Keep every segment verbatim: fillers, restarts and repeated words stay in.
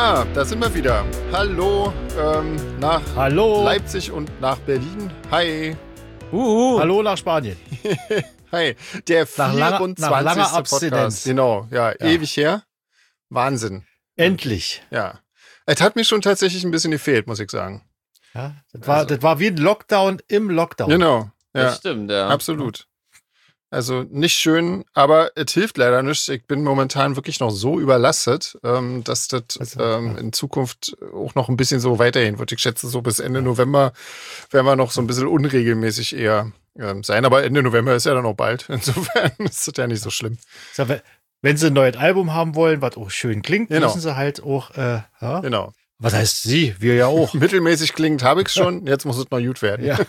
Ja, da sind wir wieder. Hallo ähm, nach Hallo. Leipzig und nach Berlin. Hi. Uhu. Hallo nach Spanien. Hi. Der Nach langer- vierundzwanzigste nach langer Podcast. Abstinenz. Genau, ja, Ja. ewig her. Wahnsinn. Endlich. Ja. Es hat mir schon tatsächlich ein bisschen gefehlt, muss ich sagen. Ja, das, war, das war wie ein Lockdown im Lockdown. Genau. Ja, Das stimmt, ja. absolut. Also nicht schön, aber es hilft leider nicht. Ich bin momentan wirklich noch so überlastet, ähm, dass das Also, ähm, ja. in Zukunft auch noch ein bisschen so weitergehen wird. Ich schätze, so bis Ende November werden wir noch so ein bisschen unregelmäßig eher ähm, sein. Aber Ende November ist ja dann auch bald. Insofern ist das ja nicht so schlimm. So, wenn- wenn sie ein neues Album haben wollen, was auch schön klingt, Genau. müssen sie halt auch, äh, ja? Genau. Was heißt sie? Wir ja auch. Mittelmäßig klingend habe ich es schon. Jetzt muss es noch gut werden. Ja.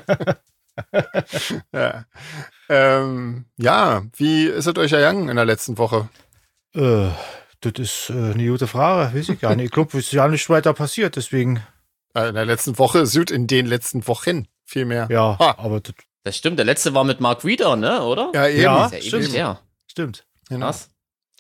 Ja. Ähm, ja, wie ist es euch ergangen in der letzten Woche? äh, das ist äh, eine gute Frage, weiß ich gar nicht. Ich glaube, es ist ja nicht weiter passiert, deswegen, Äh, in der letzten Woche, Süd in den letzten Wochen vielmehr. ja, Ha. aber das Das stimmt, der letzte war mit Mark Reeder, ne, oder? Ja, eben. Ja. Ist ja ewig stimmt. her. stimmt. Genau. Krass.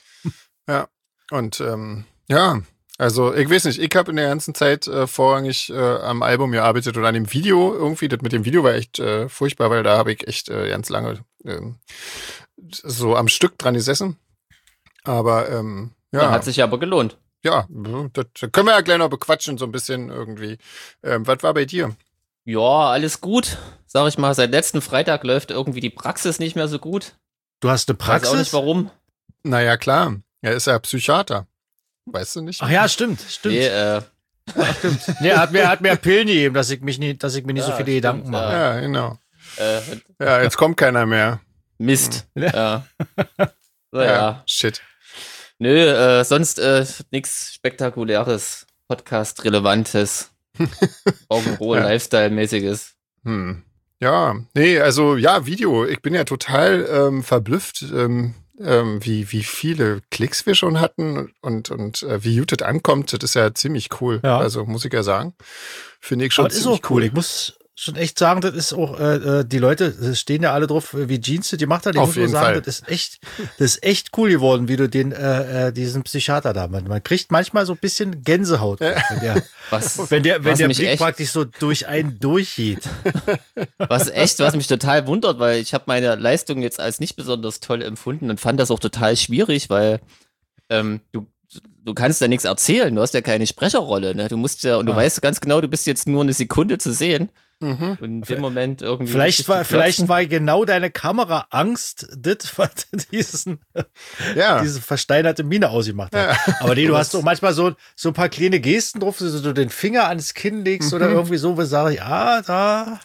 Und ähm, ja, also ich weiß nicht, ich habe in der ganzen Zeit äh, vorrangig äh, am Album gearbeitet oder an dem Video irgendwie. Das mit dem Video war echt äh, furchtbar, weil da habe ich echt äh, ganz lange ähm, so am Stück dran gesessen. Aber ähm, Ja. ja, Hat sich aber gelohnt. ja, das können wir ja gleich noch bequatschen, so ein bisschen irgendwie. Ähm, was war bei dir? Ja, alles gut. Sag ich mal, seit letzten Freitag läuft irgendwie die Praxis nicht mehr so gut. Du hast eine Weiß auch Praxis? nicht warum. Naja, klar, er ist ja Psychiater. Weißt du nicht? Ach ja, stimmt, stimmt. Nee, äh, Nee, er hat mir, er hat mir Pillen gegeben, dass ich mich nicht, dass ich mir nicht so Ja, viele stimmt, Gedanken mache. Ja, genau. äh, Ja, jetzt kommt keiner mehr. Mist. Ja. Ja. Naja. Shit. Nö, äh, sonst äh, nichts Spektakuläres, Podcast-Relevantes, Rock'n'Roll, Ja. Lifestyle-mäßiges. Hm. Ja, nee, also ja, Video. Ich bin ja total ähm, verblüfft, ähm, ähm, wie, wie viele Klicks wir schon hatten und, und äh, wie gut das ankommt. Das ist ja ziemlich cool. Ja. Also muss ich ja sagen. Finde ich schon Aber das ist ziemlich auch cool. Ich muss schon echt sagen, das ist auch, äh, die Leute das stehen ja alle drauf, wie Jeans die macht hat. Ich Auf muss nur jeden sagen, Fall. das ist echt, das ist echt cool geworden, wie du den, äh, äh, diesen Psychiater da, man, man kriegt manchmal so ein bisschen Gänsehaut, Ja. wenn der, Was, wenn der, wenn was der mich Blick echt, praktisch so durch einen durchgeht. was echt, was mich total wundert, weil ich habe meine Leistung jetzt als nicht besonders toll empfunden und fand das auch total schwierig, weil ähm, du du kannst ja nichts erzählen, du hast ja keine Sprecherrolle, ne? Du musst ja, und du Ah. weißt ganz genau, du bist jetzt nur eine Sekunde zu sehen. Mhm. Und in dem Moment irgendwie. Vielleicht richtig war, zu vielleicht klotzen. war genau deine Kamera Angst, das, was diesen, Ja. diese versteinerte Miene ausgemacht hat. Aber nee, du hast doch manchmal so, so ein paar kleine Gesten drauf, so du den Finger ans Kinn legst oder irgendwie so, wo sage ich, ah, da.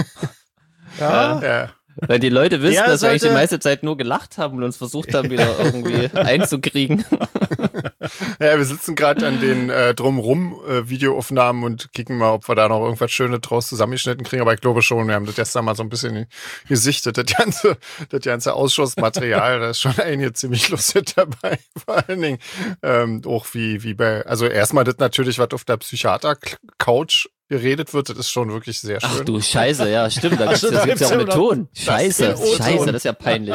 Ja. Ja. Weil die Leute wissen, Der dass wir eigentlich die sollte- meiste Zeit nur gelacht haben und uns versucht haben, wieder irgendwie einzukriegen. Ja, wir sitzen gerade an den äh, drumrum äh, Videoaufnahmen und kicken mal, ob wir da noch irgendwas Schönes draus zusammengeschnitten kriegen. Aber ich glaube schon, wir haben das gestern mal so ein bisschen gesichtet. Das ganze, das ganze Ausschussmaterial, da ist schon einige ziemlich lustig dabei. Vor allen Dingen ähm, auch wie, wie bei, also erstmal das natürlich, was auf der Psychiater-Couch geredet wird, das ist schon wirklich sehr schön. Ach du Scheiße, ja, stimmt. Da Ach gibt's, so, das da gibt's ja auch gibt's mit ja noch- Ton. Scheiße, den O-Ton. Scheiße, das ist ja peinlich.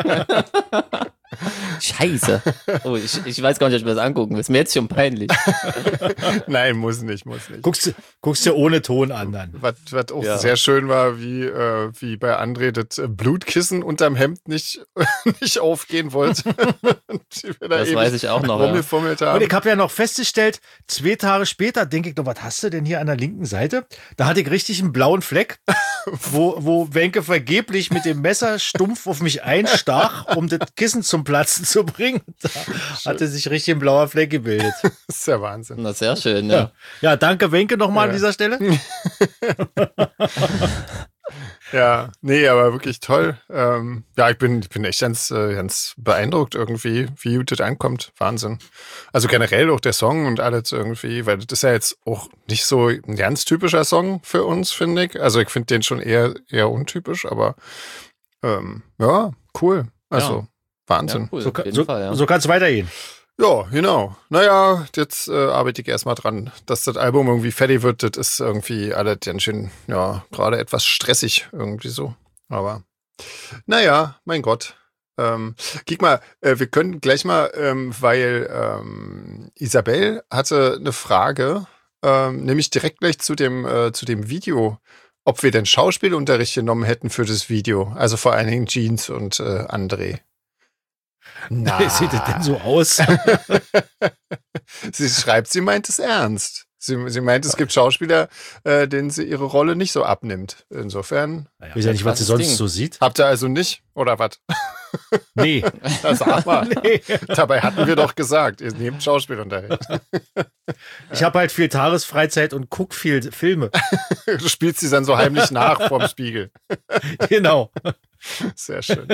Scheiße. Oh, ich, ich weiß gar nicht, ob ich mir das angucken will. Ist mir jetzt schon peinlich. Nein, muss nicht, muss nicht. Guckst, du- guckst dir ohne Ton an dann. Was, was auch Ja. sehr schön war, wie, äh, wie bei André das äh, Blutkissen unterm Hemd nicht, nicht aufgehen wollte. Und wir da Das ewig weiß ich auch noch. Ja. rumgefummelt Und haben. ich habe ja noch festgestellt, zwei Tage später denke ich noch, was hast du denn hier an der linken Seite? Da hatte ich richtig einen blauen Fleck, wo, wo Wenke vergeblich mit dem Messer stumpf auf mich einstach, um das Kissen zum Platzen zu bringen. Da hatte sich richtig ein blauer Fleck gebildet. Das ist ja Wahnsinn. Na, sehr schön, ja. Ja, danke Wenke nochmal Ja. an dieser Stelle. Ja, nee, aber wirklich toll. Ähm, ja, ich bin, ich bin echt ganz, äh, ganz beeindruckt irgendwie, wie gut das ankommt. Wahnsinn. Also generell auch der Song und alles irgendwie, weil das ist ja jetzt auch nicht so ein ganz typischer Song für uns, finde ich. Also ich finde den schon eher, eher untypisch, aber ähm, ja, cool. Also Ja. Wahnsinn. Ja, cool, So, auf kann- jeden so, Fall, ja. so kann es weitergehen. Ja, genau. Naja, jetzt äh, arbeite ich erstmal dran, dass das Album irgendwie fertig wird. Das ist irgendwie alles ganz schön, ja, gerade etwas stressig irgendwie so. Aber naja, mein Gott. Ähm, guck mal, äh, wir können gleich mal, ähm, weil ähm, Isabel hatte eine Frage, ähm, nämlich direkt gleich zu dem, äh, zu dem Video, ob wir denn Schauspielunterricht genommen hätten für das Video. Also vor allen Dingen Jeans und äh, André. Na. Sieht es denn so aus? Sie schreibt, sie meint es ernst. Sie, sie meint, es gibt Schauspieler, äh, denen sie ihre Rolle nicht so abnimmt. Insofern. Ich weiß ja nicht, was sie sonst Ding. so sieht. Habt ihr also nicht? Oder was? Nee. Das sag mal. Nee. Dabei hatten wir doch gesagt, ihr nehmt Schauspielunterricht. Ich habe halt viel Tagesfreizeit und guck viel Filme. Du spielst sie dann so heimlich nach vorm Spiegel. Genau. Sehr schön.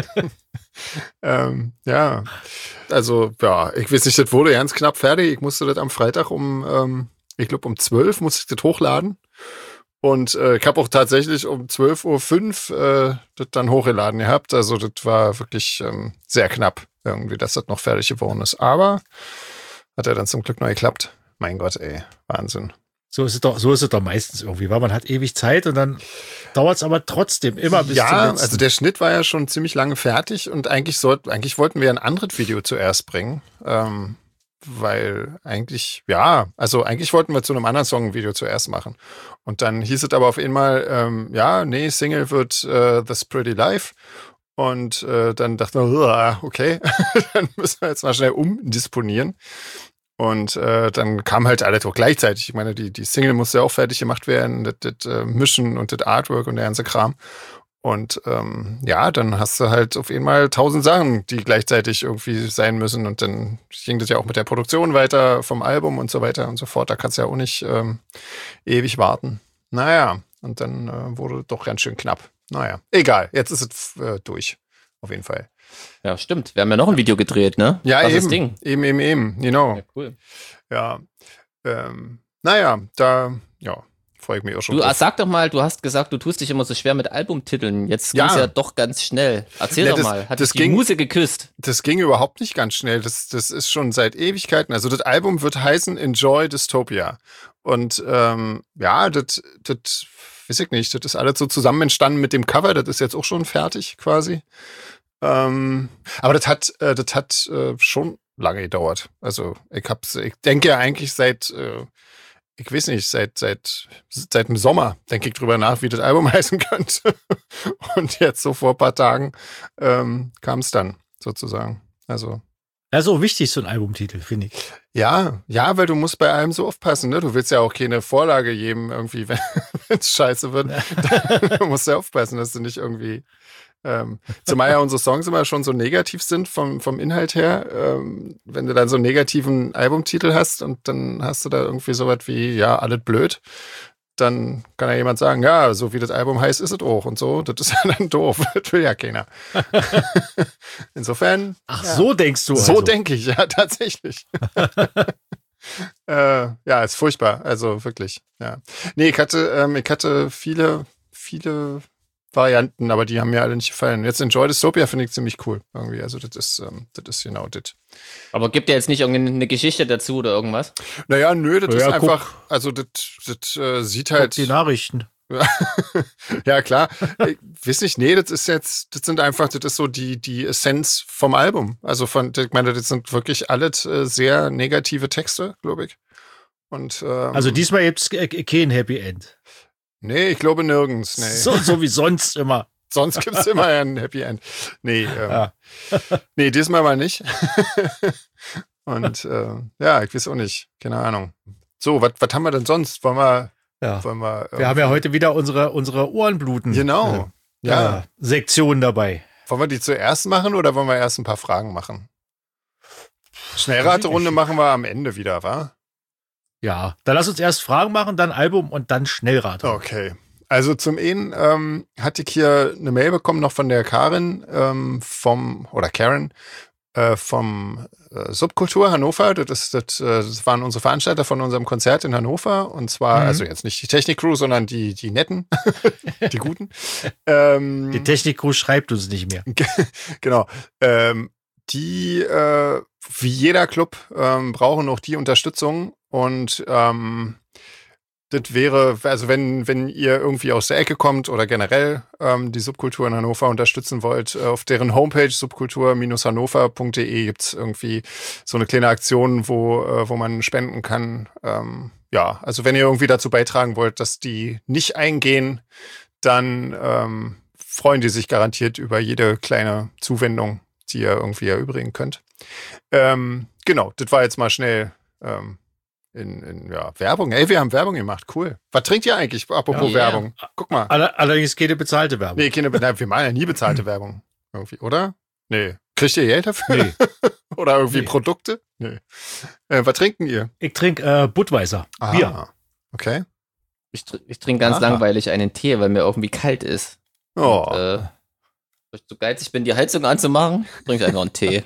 ähm, ja, also, ja, ich weiß nicht, das wurde ganz knapp fertig. Ich musste das am Freitag um, ähm, ich glaube, um zwölf musste ich das hochladen. Und äh, ich habe auch tatsächlich um zwölf Uhr fünf äh, das dann hochgeladen gehabt. Also das war wirklich ähm, sehr knapp irgendwie, dass das noch fertig geworden ist. Aber hat ja dann zum Glück noch geklappt. Mein Gott, ey, Wahnsinn. So ist es doch, so ist es doch meistens irgendwie, weil man hat ewig Zeit und dann dauert es aber trotzdem immer bis ja, zum letzten. also der Schnitt war ja schon ziemlich lange fertig und eigentlich sollten, eigentlich wollten wir ein anderes Video zuerst bringen. Ähm, weil eigentlich, ja, also eigentlich wollten wir zu einem anderen Song ein Video zuerst machen. Und dann hieß es aber auf einmal, ähm, ja, nee, Single wird äh, This Pretty Life. Und äh, dann dachten wir, okay, dann müssen wir jetzt mal schnell umdisponieren. Und äh, dann kam halt alles auch gleichzeitig. Ich meine, die, die Single musste ja auch fertig gemacht werden, das, das äh, Mischen und das Artwork und der ganze Kram. Und ähm, ja, dann hast du halt auf einmal tausend Sachen, die gleichzeitig irgendwie sein müssen. Und dann ging das ja auch mit der Produktion weiter vom Album und so weiter und so fort. Da kannst du ja auch nicht ähm, ewig warten. Naja, und dann äh, wurde doch ganz schön knapp. Naja, egal, jetzt ist es äh, durch. Auf jeden Fall. Ja, stimmt. Wir haben ja noch ein Video gedreht, ne? Ja, Was eben, Ding? eben, eben, eben, genau. Ja, cool. Ja, ähm, naja, da, ja, freue ich mich auch schon Du drauf. sag doch mal, du hast gesagt, du tust dich immer so schwer mit Albumtiteln. Jetzt Ja. ging's ja doch ganz schnell. Erzähl Ja, doch das- mal. Hat das dich die ging- Muse geküsst? Das ging überhaupt nicht ganz schnell. Das, das ist schon seit Ewigkeiten. Also das Album wird heißen Enjoy Dystopia. Und ähm, ja, das, das weiß ich nicht. Das ist alles so zusammen entstanden mit dem Cover. Das ist jetzt auch schon fertig quasi. Ähm, aber das hat, äh, das hat äh, schon lange gedauert. Also ich hab's, ich denke ja eigentlich seit, äh, ich weiß nicht, seit seit seit dem Sommer denke ich drüber nach, wie das Album heißen könnte. Und jetzt so vor ein paar Tagen ähm, kam es dann sozusagen. Also Ja, so wichtig, so ein Albumtitel, finde ich. ja, ja, weil du musst bei allem so aufpassen, ne? Du willst ja auch keine Vorlage geben irgendwie, wenn es scheiße wird. Du musst ja aufpassen, dass du nicht irgendwie ähm, zumal ja unsere Songs immer schon so negativ sind vom, vom Inhalt her. Ähm, wenn du dann so einen negativen Albumtitel hast und dann hast du da irgendwie sowas wie, ja, alles blöd, dann kann ja jemand sagen, ja, so wie das Album heißt, ist es auch und so. Das ist ja dann doof. Das will ja keiner. Insofern. Ach, ja. so denkst du So also. denke ich, ja, tatsächlich. äh, ja, ist furchtbar. Also wirklich, ja. Nee, ich hatte, ähm, ich hatte viele, viele Varianten, aber die haben mir alle nicht gefallen. Jetzt Enjoy Dystopia finde ich ziemlich cool. Irgendwie. Also das ist, ähm, das ist genau das. Aber gibt ja jetzt nicht irgendeine Geschichte dazu oder irgendwas? Naja, nö, das Ja, ist guck. einfach, also das, das äh, sieht Guck halt. die Nachrichten. Ja, klar. Ich weiß nicht, nee, das ist jetzt, das sind einfach, das ist so die, die Essenz vom Album. Also von, ich meine, das sind wirklich alles äh, sehr negative Texte, glaube ich. Und, ähm, Also diesmal gibt's äh, kein Happy End. nee, ich glaube nirgends. Nee. So, so wie sonst immer. Sonst gibt's immer ein Happy End. Nee, ähm, Ja. nee, diesmal mal nicht. Und äh, ja, ich weiß auch nicht. Keine Ahnung. So, was haben wir denn sonst? Wollen wir, Ja. wollen wir, Wir haben ja heute wieder unsere, unsere Ohrenbluten. Genau. Äh, Ja. ja. Sektion dabei. Wollen wir die zuerst machen oder wollen wir erst ein paar Fragen machen? Schnellraterunde machen wir am Ende wieder, wa? Ja, dann lass uns erst Fragen machen, dann Album und dann Schnellrate. Okay. Also zum einen ähm, hatte ich hier eine Mail bekommen noch von der Karin ähm, vom, oder Karen, äh, vom äh, Subkultur Hannover. Das, ist, das, äh, das waren unsere Veranstalter von unserem Konzert in Hannover. Und zwar, Mhm. also jetzt nicht die Technik-Crew, sondern die, die Netten, die Guten. Ähm, Die Technik-Crew schreibt uns nicht mehr. Genau. Ähm, die, äh, wie jeder Club, ähm, brauchen auch die Unterstützung. Und ähm, das wäre, also wenn, wenn ihr irgendwie aus der Ecke kommt oder generell ähm, die Subkultur in Hannover unterstützen wollt, äh, auf deren Homepage subkultur Bindestrich hannover Punkt de gibt's irgendwie so eine kleine Aktion, wo, äh, wo man spenden kann. Ähm, ja, also wenn ihr irgendwie dazu beitragen wollt, dass die nicht eingehen, dann ähm, freuen die sich garantiert über jede kleine Zuwendung, die ihr irgendwie erübrigen könnt. Ähm, genau, das war jetzt mal schnell ähm, In, in ja, Werbung. Ey, wir haben Werbung gemacht. Cool. Was trinkt ihr eigentlich? Apropos Ja, Werbung. Guck mal. Aller, allerdings keine bezahlte Werbung. Nee, keine, na, wir machen ja nie bezahlte Werbung. Irgendwie, oder? Nee. Kriegt ihr Geld dafür? Nee. Oder irgendwie Nee. Produkte? Nee. Äh, was trinken ihr? Ich trinke äh, Budweiser. Ah, Bier. okay. Ich, tr- ich trinke ganz Aha. langweilig einen Tee, weil mir irgendwie kalt ist. Oh. Und, äh, weil ich so geizig bin, die Heizung anzumachen, trinke ich einfach einen Tee.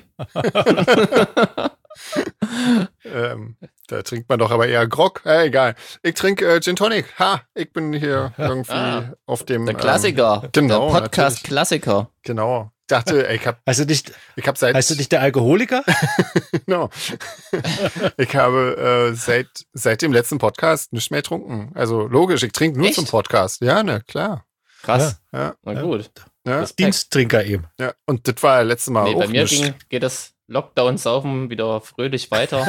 ähm, da trinkt man doch aber eher Grog. Äh, egal. Ich trinke äh, Gin Tonic. Ha, ich bin hier irgendwie Ah, auf dem Der Klassiker. Ähm, genau, Der Podcast-Klassiker. Ähm, genau. Ich dachte, ey, ich hab, Heißt du nicht, ich hab seit heißt du nicht der Alkoholiker? Genau. Ich habe äh, seit, seit dem letzten Podcast nicht mehr getrunken. Also logisch, ich trinke nur Echt? zum Podcast. Ja, ne, klar. Krass. Ja, Na gut. ja, Respekt. Dienststrinker eben. ja. Und das war letztes Mal Nee, auch bei mir nicht. ging, geht das Lockdown-Saufen wieder fröhlich weiter.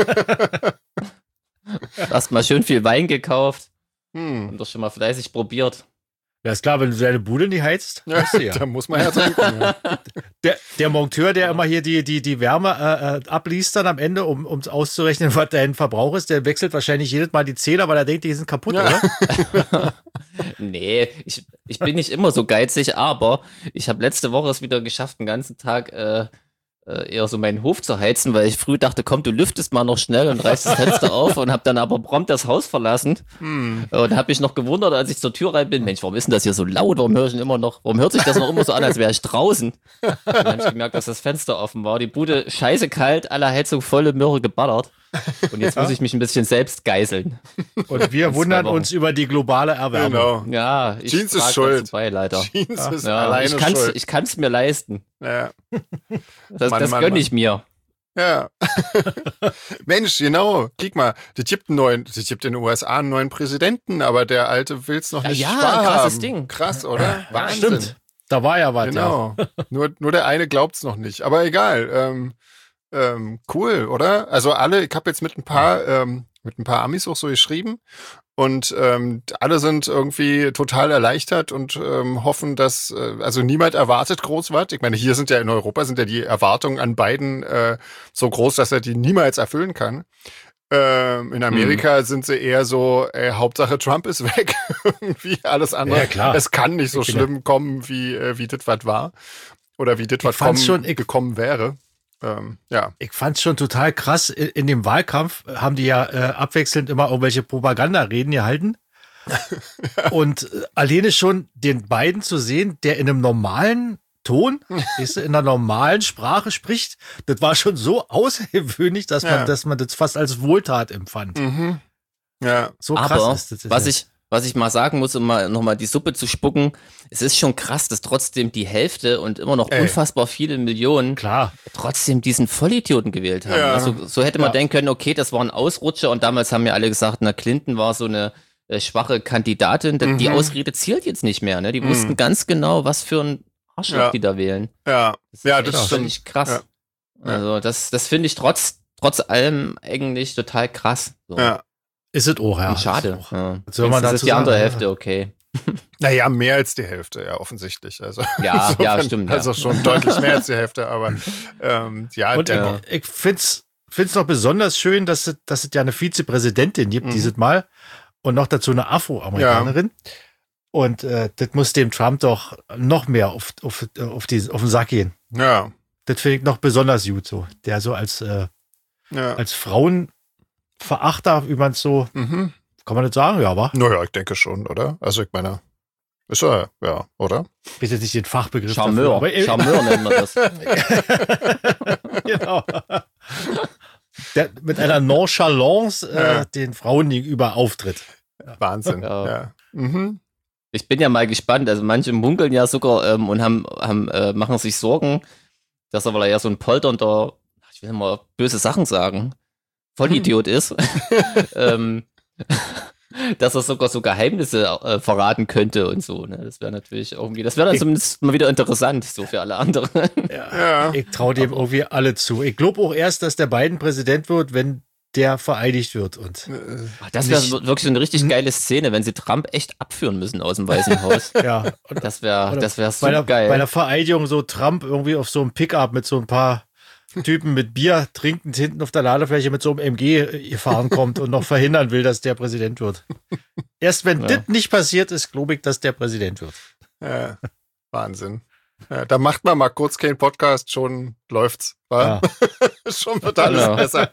Erstmal schön viel Wein gekauft Hm. und das schon mal fleißig probiert. Ja, ist klar, wenn du deine Bude nicht heizt, Ja, weißt du ja. da muss man ja trinken. Ja. Der, der Monteur, der immer hier die, die, die Wärme äh, äh, abliest dann am Ende, um um auszurechnen, was dein Verbrauch ist, der wechselt wahrscheinlich jedes Mal die Zähler, weil er denkt, die sind kaputt, Ja. oder? Nee, ich, ich bin nicht immer so geizig, aber ich habe letzte Woche es wieder geschafft, den ganzen Tag äh, äh, eher so meinen Hof zu heizen, weil ich früh dachte, komm, du lüftest mal noch schnell und reißt das Fenster auf und habe dann aber prompt das Haus verlassen Hm. und habe mich noch gewundert, als ich zur Tür rein bin, Mensch, warum ist denn das hier so laut? Warum höre ich denn immer noch, warum hört sich das noch immer so an, als wäre ich draußen? Dann habe ich gemerkt, dass das Fenster offen war, die Bude scheiße kalt, alle Heizung volle Möhre geballert und jetzt muss ich mich ein bisschen selbst geißeln. Und wir zwei wundern Wochen. uns über die globale Erwärmung. Genau. Ja, ich Jeans ist trage schuld. dazu bei, leider. Jeans ist Ja, alleine ich kann's, schuld. ich kann's mir leisten. Ja. Das, Mann, das Mann, gönn Mann. ich mir. Ja. Mensch, genau. Guck mal, das gibt einen neuen, das gibt in den U S A einen neuen Präsidenten, aber der alte will's noch Ja, nicht ja, wahrhaben. krasses Ding. Krass, oder? Wahnsinn. Stimmt. Da war ja was, ja. Genau. nur, nur der eine glaubt's noch nicht. Aber egal. Ähm, ähm, cool, oder? Also alle, ich habe jetzt mit ein paar, ähm, mit ein paar Amis auch so geschrieben und ähm, alle sind irgendwie total erleichtert und ähm, hoffen, dass, äh, also niemand erwartet groß was. Ich meine, hier sind ja in Europa sind ja die Erwartungen an Biden äh, so groß, dass er die niemals erfüllen kann. Ähm, in Amerika Mhm. sind sie eher so, ey, Hauptsache Trump ist weg. Irgendwie alles andere. Ja, klar. Es kann nicht so Ich bin schlimm kommen, wie, äh, wie das was war. Oder wie das was kommen, fand's schon- ich- gekommen wäre. Ähm, ja. Ich fand's schon total krass. In, in dem Wahlkampf haben die ja äh, abwechselnd immer irgendwelche Propagandareden gehalten. Und äh, alleine schon den beiden zu sehen, der in einem normalen Ton, weißt du, in einer normalen Sprache spricht, das war schon so außergewöhnlich, dass man, Ja. dass man das fast als Wohltat empfand. Mhm. Ja. So krass Aber ist das. was ich, was ich mal sagen muss, um mal nochmal die Suppe zu spucken, es ist schon krass, dass trotzdem die Hälfte und immer noch Ey. unfassbar viele Millionen Klar. trotzdem diesen Vollidioten gewählt haben. Ja. Also, so hätte man Ja. denken können, okay, das war ein Ausrutscher und damals haben ja alle gesagt, na, Clinton war so eine äh, schwache Kandidatin. Die Mhm. Ausrede zählt jetzt nicht mehr. Ne? Die Mhm. wussten ganz genau, was für ein Arschloch Ja. die da wählen. Ja. Das Ja, ist das echt stimmt. finde ich krass. Ja. Ja. Also das, das finde ich trotz, trotz allem eigentlich total krass. So. Ja. Ist es auch, ja. Und schade. Ist auch. Ja. Was soll man das dazu ist die andere sagen? Hälfte, okay. Naja, mehr als die Hälfte, ja, offensichtlich. Also, Ja, ja, insofern- stimmt, ja. Also schon deutlich mehr als die Hälfte, aber ähm, ja, Und der, ich, ich find's, find's noch besonders schön, dass es, dass es ja eine Vizepräsidentin gibt, Mhm. dieses Mal. Und noch dazu eine Afroamerikanerin. Und äh, das muss dem Trump doch noch mehr auf, auf, auf, die, auf den Sack gehen. ja, Das finde ich noch besonders gut so. Der so als, äh, ja. als Frauenverachter, wie man es so, Mhm. kann man das sagen, ja, aber Naja, ich denke schon, oder? Also ich meine, ist er, ja, oder? ich weiß nicht den Fachbegriff Charmeur. dafür. Aber, äh, Charmeur nennt man das. genau. Der mit einer Nonchalance äh, Ja. den Frauen gegenüber auftritt. Wahnsinn. Ja. Ja. Mhm. Ich bin ja mal gespannt. Also manche munkeln ja sogar ähm, und haben, haben äh, machen sich Sorgen, dass er, weil er ja so ein polternder, ich will mal böse Sachen sagen, Vollidiot ist. ähm, dass er sogar so Geheimnisse äh, verraten könnte und so. Ne? Das wäre natürlich irgendwie, das wäre dann ich, zumindest mal wieder interessant, so für alle anderen. Ja, ja. Ich traue dem irgendwie alle zu. Ich glaube auch erst, dass der Biden Präsident wird, wenn der vereidigt wird. Und Ach, das wäre wirklich so eine richtig geile Szene, wenn sie Trump echt abführen müssen aus dem Weißen Haus. Ja. Das wäre das wär so bei der, geil. Bei der Vereidigung so Trump irgendwie auf so einem Pickup mit so ein paar Typen mit Bier trinkend hinten auf der Ladefläche mit so einem M G gefahren kommt und noch verhindern will, dass der Präsident wird. Erst wenn ja. das nicht passiert ist, glaube ich, dass der Präsident wird. Ja, Wahnsinn. Ja, da macht man mal kurz keinen Podcast, schon läuft's. Ja. Schon wird alles genau. besser.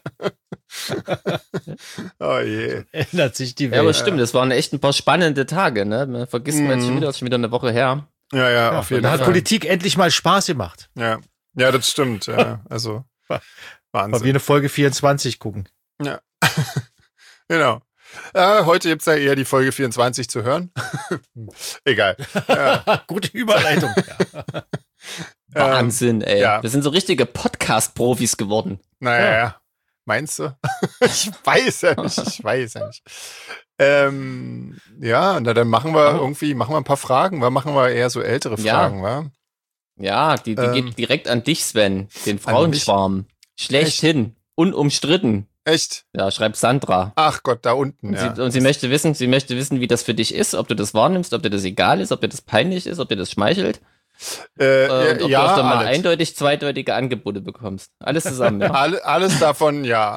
Oh je. Ändert sich die Welt. Ja, aber stimmt, das waren echt ein paar spannende Tage, ne? Man vergisst mhm. man jetzt schon wieder, das ist schon wieder eine Woche her. Ja, ja, ja auf jeden da Fall. Da hat Politik endlich mal Spaß gemacht. Ja, ja, das stimmt. Ja, also Wahnsinn. Weil wir eine Folge vierundzwanzig gucken. Ja, genau. Äh, heute gibt es ja eher die Folge vierundzwanzig zu hören. Egal. Ja. Gute Überleitung. Ja. Wahnsinn, ey. Ja. Wir sind so richtige Podcast-Profis geworden. Naja, ja. Meinst du? Ich weiß ja nicht. Ich weiß ja nicht. Ähm, ja, na, dann machen wir irgendwie, machen wir ein paar Fragen. Wir machen wir eher so ältere Fragen, ja. wa? Ja, die, die ähm, geht direkt an dich, Sven. Den Frauenschwarm. Schlechthin. Unumstritten. Echt? Ja, schreibt Sandra. Ach Gott, da unten. Und, ja. sie, und sie möchte wissen, sie möchte wissen, wie das für dich ist, ob du das wahrnimmst, ob dir das egal ist, ob dir das peinlich ist, ob dir das schmeichelt. Äh, äh, und ob ja, du öfter mal alles. eindeutig zweideutige Angebote bekommst. Alles zusammen, ja. Alle, alles davon, ja.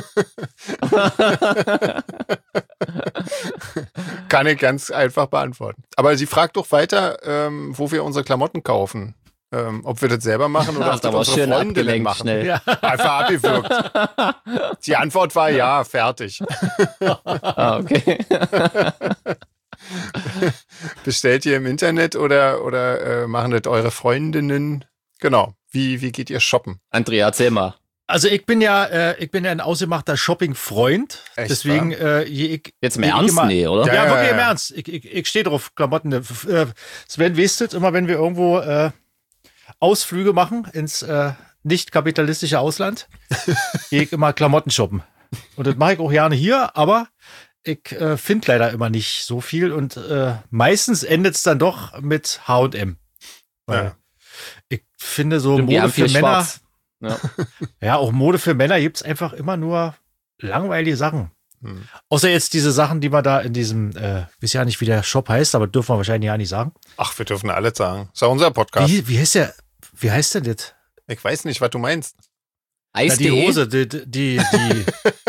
Kann ich ganz einfach beantworten. Aber sie fragt doch weiter, ähm, wo wir unsere Klamotten kaufen. Ähm, ob wir das selber machen oder Ach, ob das unsere schön Freundinnen machen. Schnell. Ja. Einfach abgewürgt. Die Antwort war ja, fertig. Ah, okay. Bestellt ihr im Internet oder, oder äh, machen das eure Freundinnen? Genau. Wie, wie geht ihr shoppen? Andrea, erzähl mal. Also ich bin ja, äh, ich bin ja ein ausgemachter Shopping-Freund. Echt, Deswegen, äh, ich, jetzt im Ernst? Immer, nee, oder? Ja, Ja, ja wirklich ja, im ja. Ernst. Ich, ich, ich stehe drauf, Klamotten. Äh, Sven wisst es, immer wenn wir irgendwo äh, Ausflüge machen ins äh, nicht kapitalistische Ausland, gehe ich immer Klamotten shoppen. Und das mache ich auch gerne hier, aber ich äh, finde leider immer nicht so viel und äh, meistens endet es dann doch mit H und M. Ja. Ich finde so Stimmt, die Mode haben für viel Männer, schwarz. Ja. ja, auch Mode für Männer gibt es einfach immer nur langweilige Sachen. Hm. Außer jetzt diese Sachen, die man da in diesem, äh, weiß ja nicht, wie der Shop heißt, aber dürfen wir wahrscheinlich ja nicht sagen. Ach, wir dürfen alles sagen. Das ist ja unser Podcast. Wie, wie heißt der, wie heißt denn das? Ich weiß nicht, was du meinst. Na, die Hose, die, die, die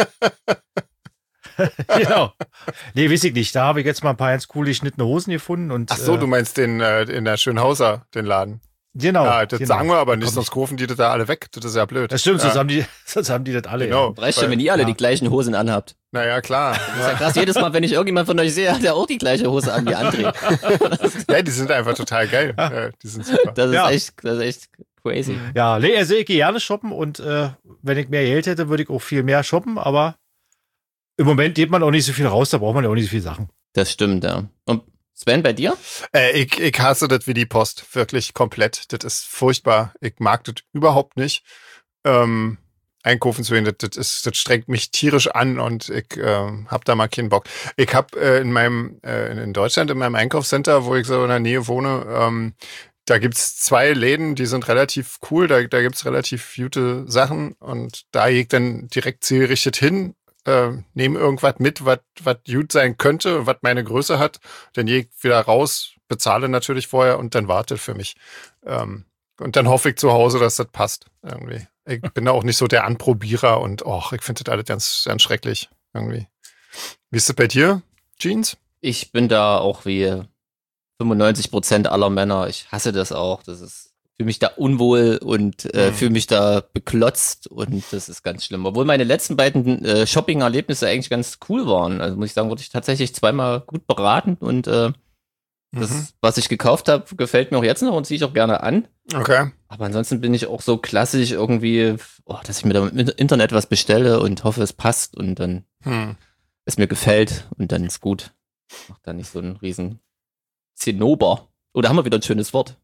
genau. Nee, weiß ich nicht. Da habe ich jetzt mal ein paar ganz coole geschnittene Hosen gefunden. Und, Ach so, äh, du meinst den äh, in der Schönhauser, den Laden. Genau. Ja, das genau. sagen wir aber nicht, Komm, sonst rufen die das da alle weg. Das ist ja blöd. Das stimmt, sonst, ja. haben die, sonst haben die das alle. Genau. Reicht schon, wenn ihr alle Ja. die gleichen Hosen anhabt. Naja, klar. Das ist ja krass, jedes Mal, wenn ich irgendjemand von euch sehe, hat er auch die gleiche Hose an wie André. Ja, die sind einfach total geil. Ja, die sind super. Das ist Ja. echt, das ist echt crazy. Ja, nee, also ich gehe gerne shoppen und äh, wenn ich mehr Geld hätte, würde ich auch viel mehr shoppen, aber im Moment geht man auch nicht so viel raus, da braucht man ja auch nicht so viele Sachen. Das stimmt, ja. Und Sven, bei dir? Äh, ich, ich hasse das wie die Post. Wirklich komplett. Das ist furchtbar. Ich mag das überhaupt nicht. Ähm, einkaufen zu gehen, das, das, ist, das strengt mich tierisch an und ich äh, hab da mal keinen Bock. Ich hab äh, in meinem, äh, in Deutschland, in meinem Einkaufscenter, wo ich so in der Nähe wohne, ähm, da gibt's zwei Läden, die sind relativ cool, da, da gibt's relativ gute Sachen und da gehe ich dann direkt zielgerichtet hin, äh, nehme irgendwas mit, was was gut sein könnte, was meine Größe hat, dann gehe ich wieder raus, bezahle natürlich vorher und dann warte für mich. Ähm, und dann hoffe ich zu Hause, dass das passt irgendwie. Ich bin da auch nicht so der Anprobierer und och, ich finde das alles ganz, ganz schrecklich irgendwie. Wie ist das bei dir, Jeans? Ich bin da auch wie fünfundneunzig Prozent aller Männer. Ich hasse das auch. Das ist, fühle mich da unwohl und äh, Mhm. fühle mich da beklotzt und das ist ganz schlimm. Obwohl meine letzten beiden äh, Shopping-Erlebnisse eigentlich ganz cool waren. Also muss ich sagen, wurde ich tatsächlich zweimal gut beraten und äh, das, Mhm. was ich gekauft habe, gefällt mir auch jetzt noch und ziehe ich auch gerne an. Okay. Aber ansonsten bin ich auch so klassisch irgendwie, oh, dass ich mir da im Internet was bestelle und hoffe, es passt und dann Hm. es mir gefällt und dann ist gut. Mach da nicht so einen riesen Zinnober. Oh, da haben wir wieder ein schönes Wort.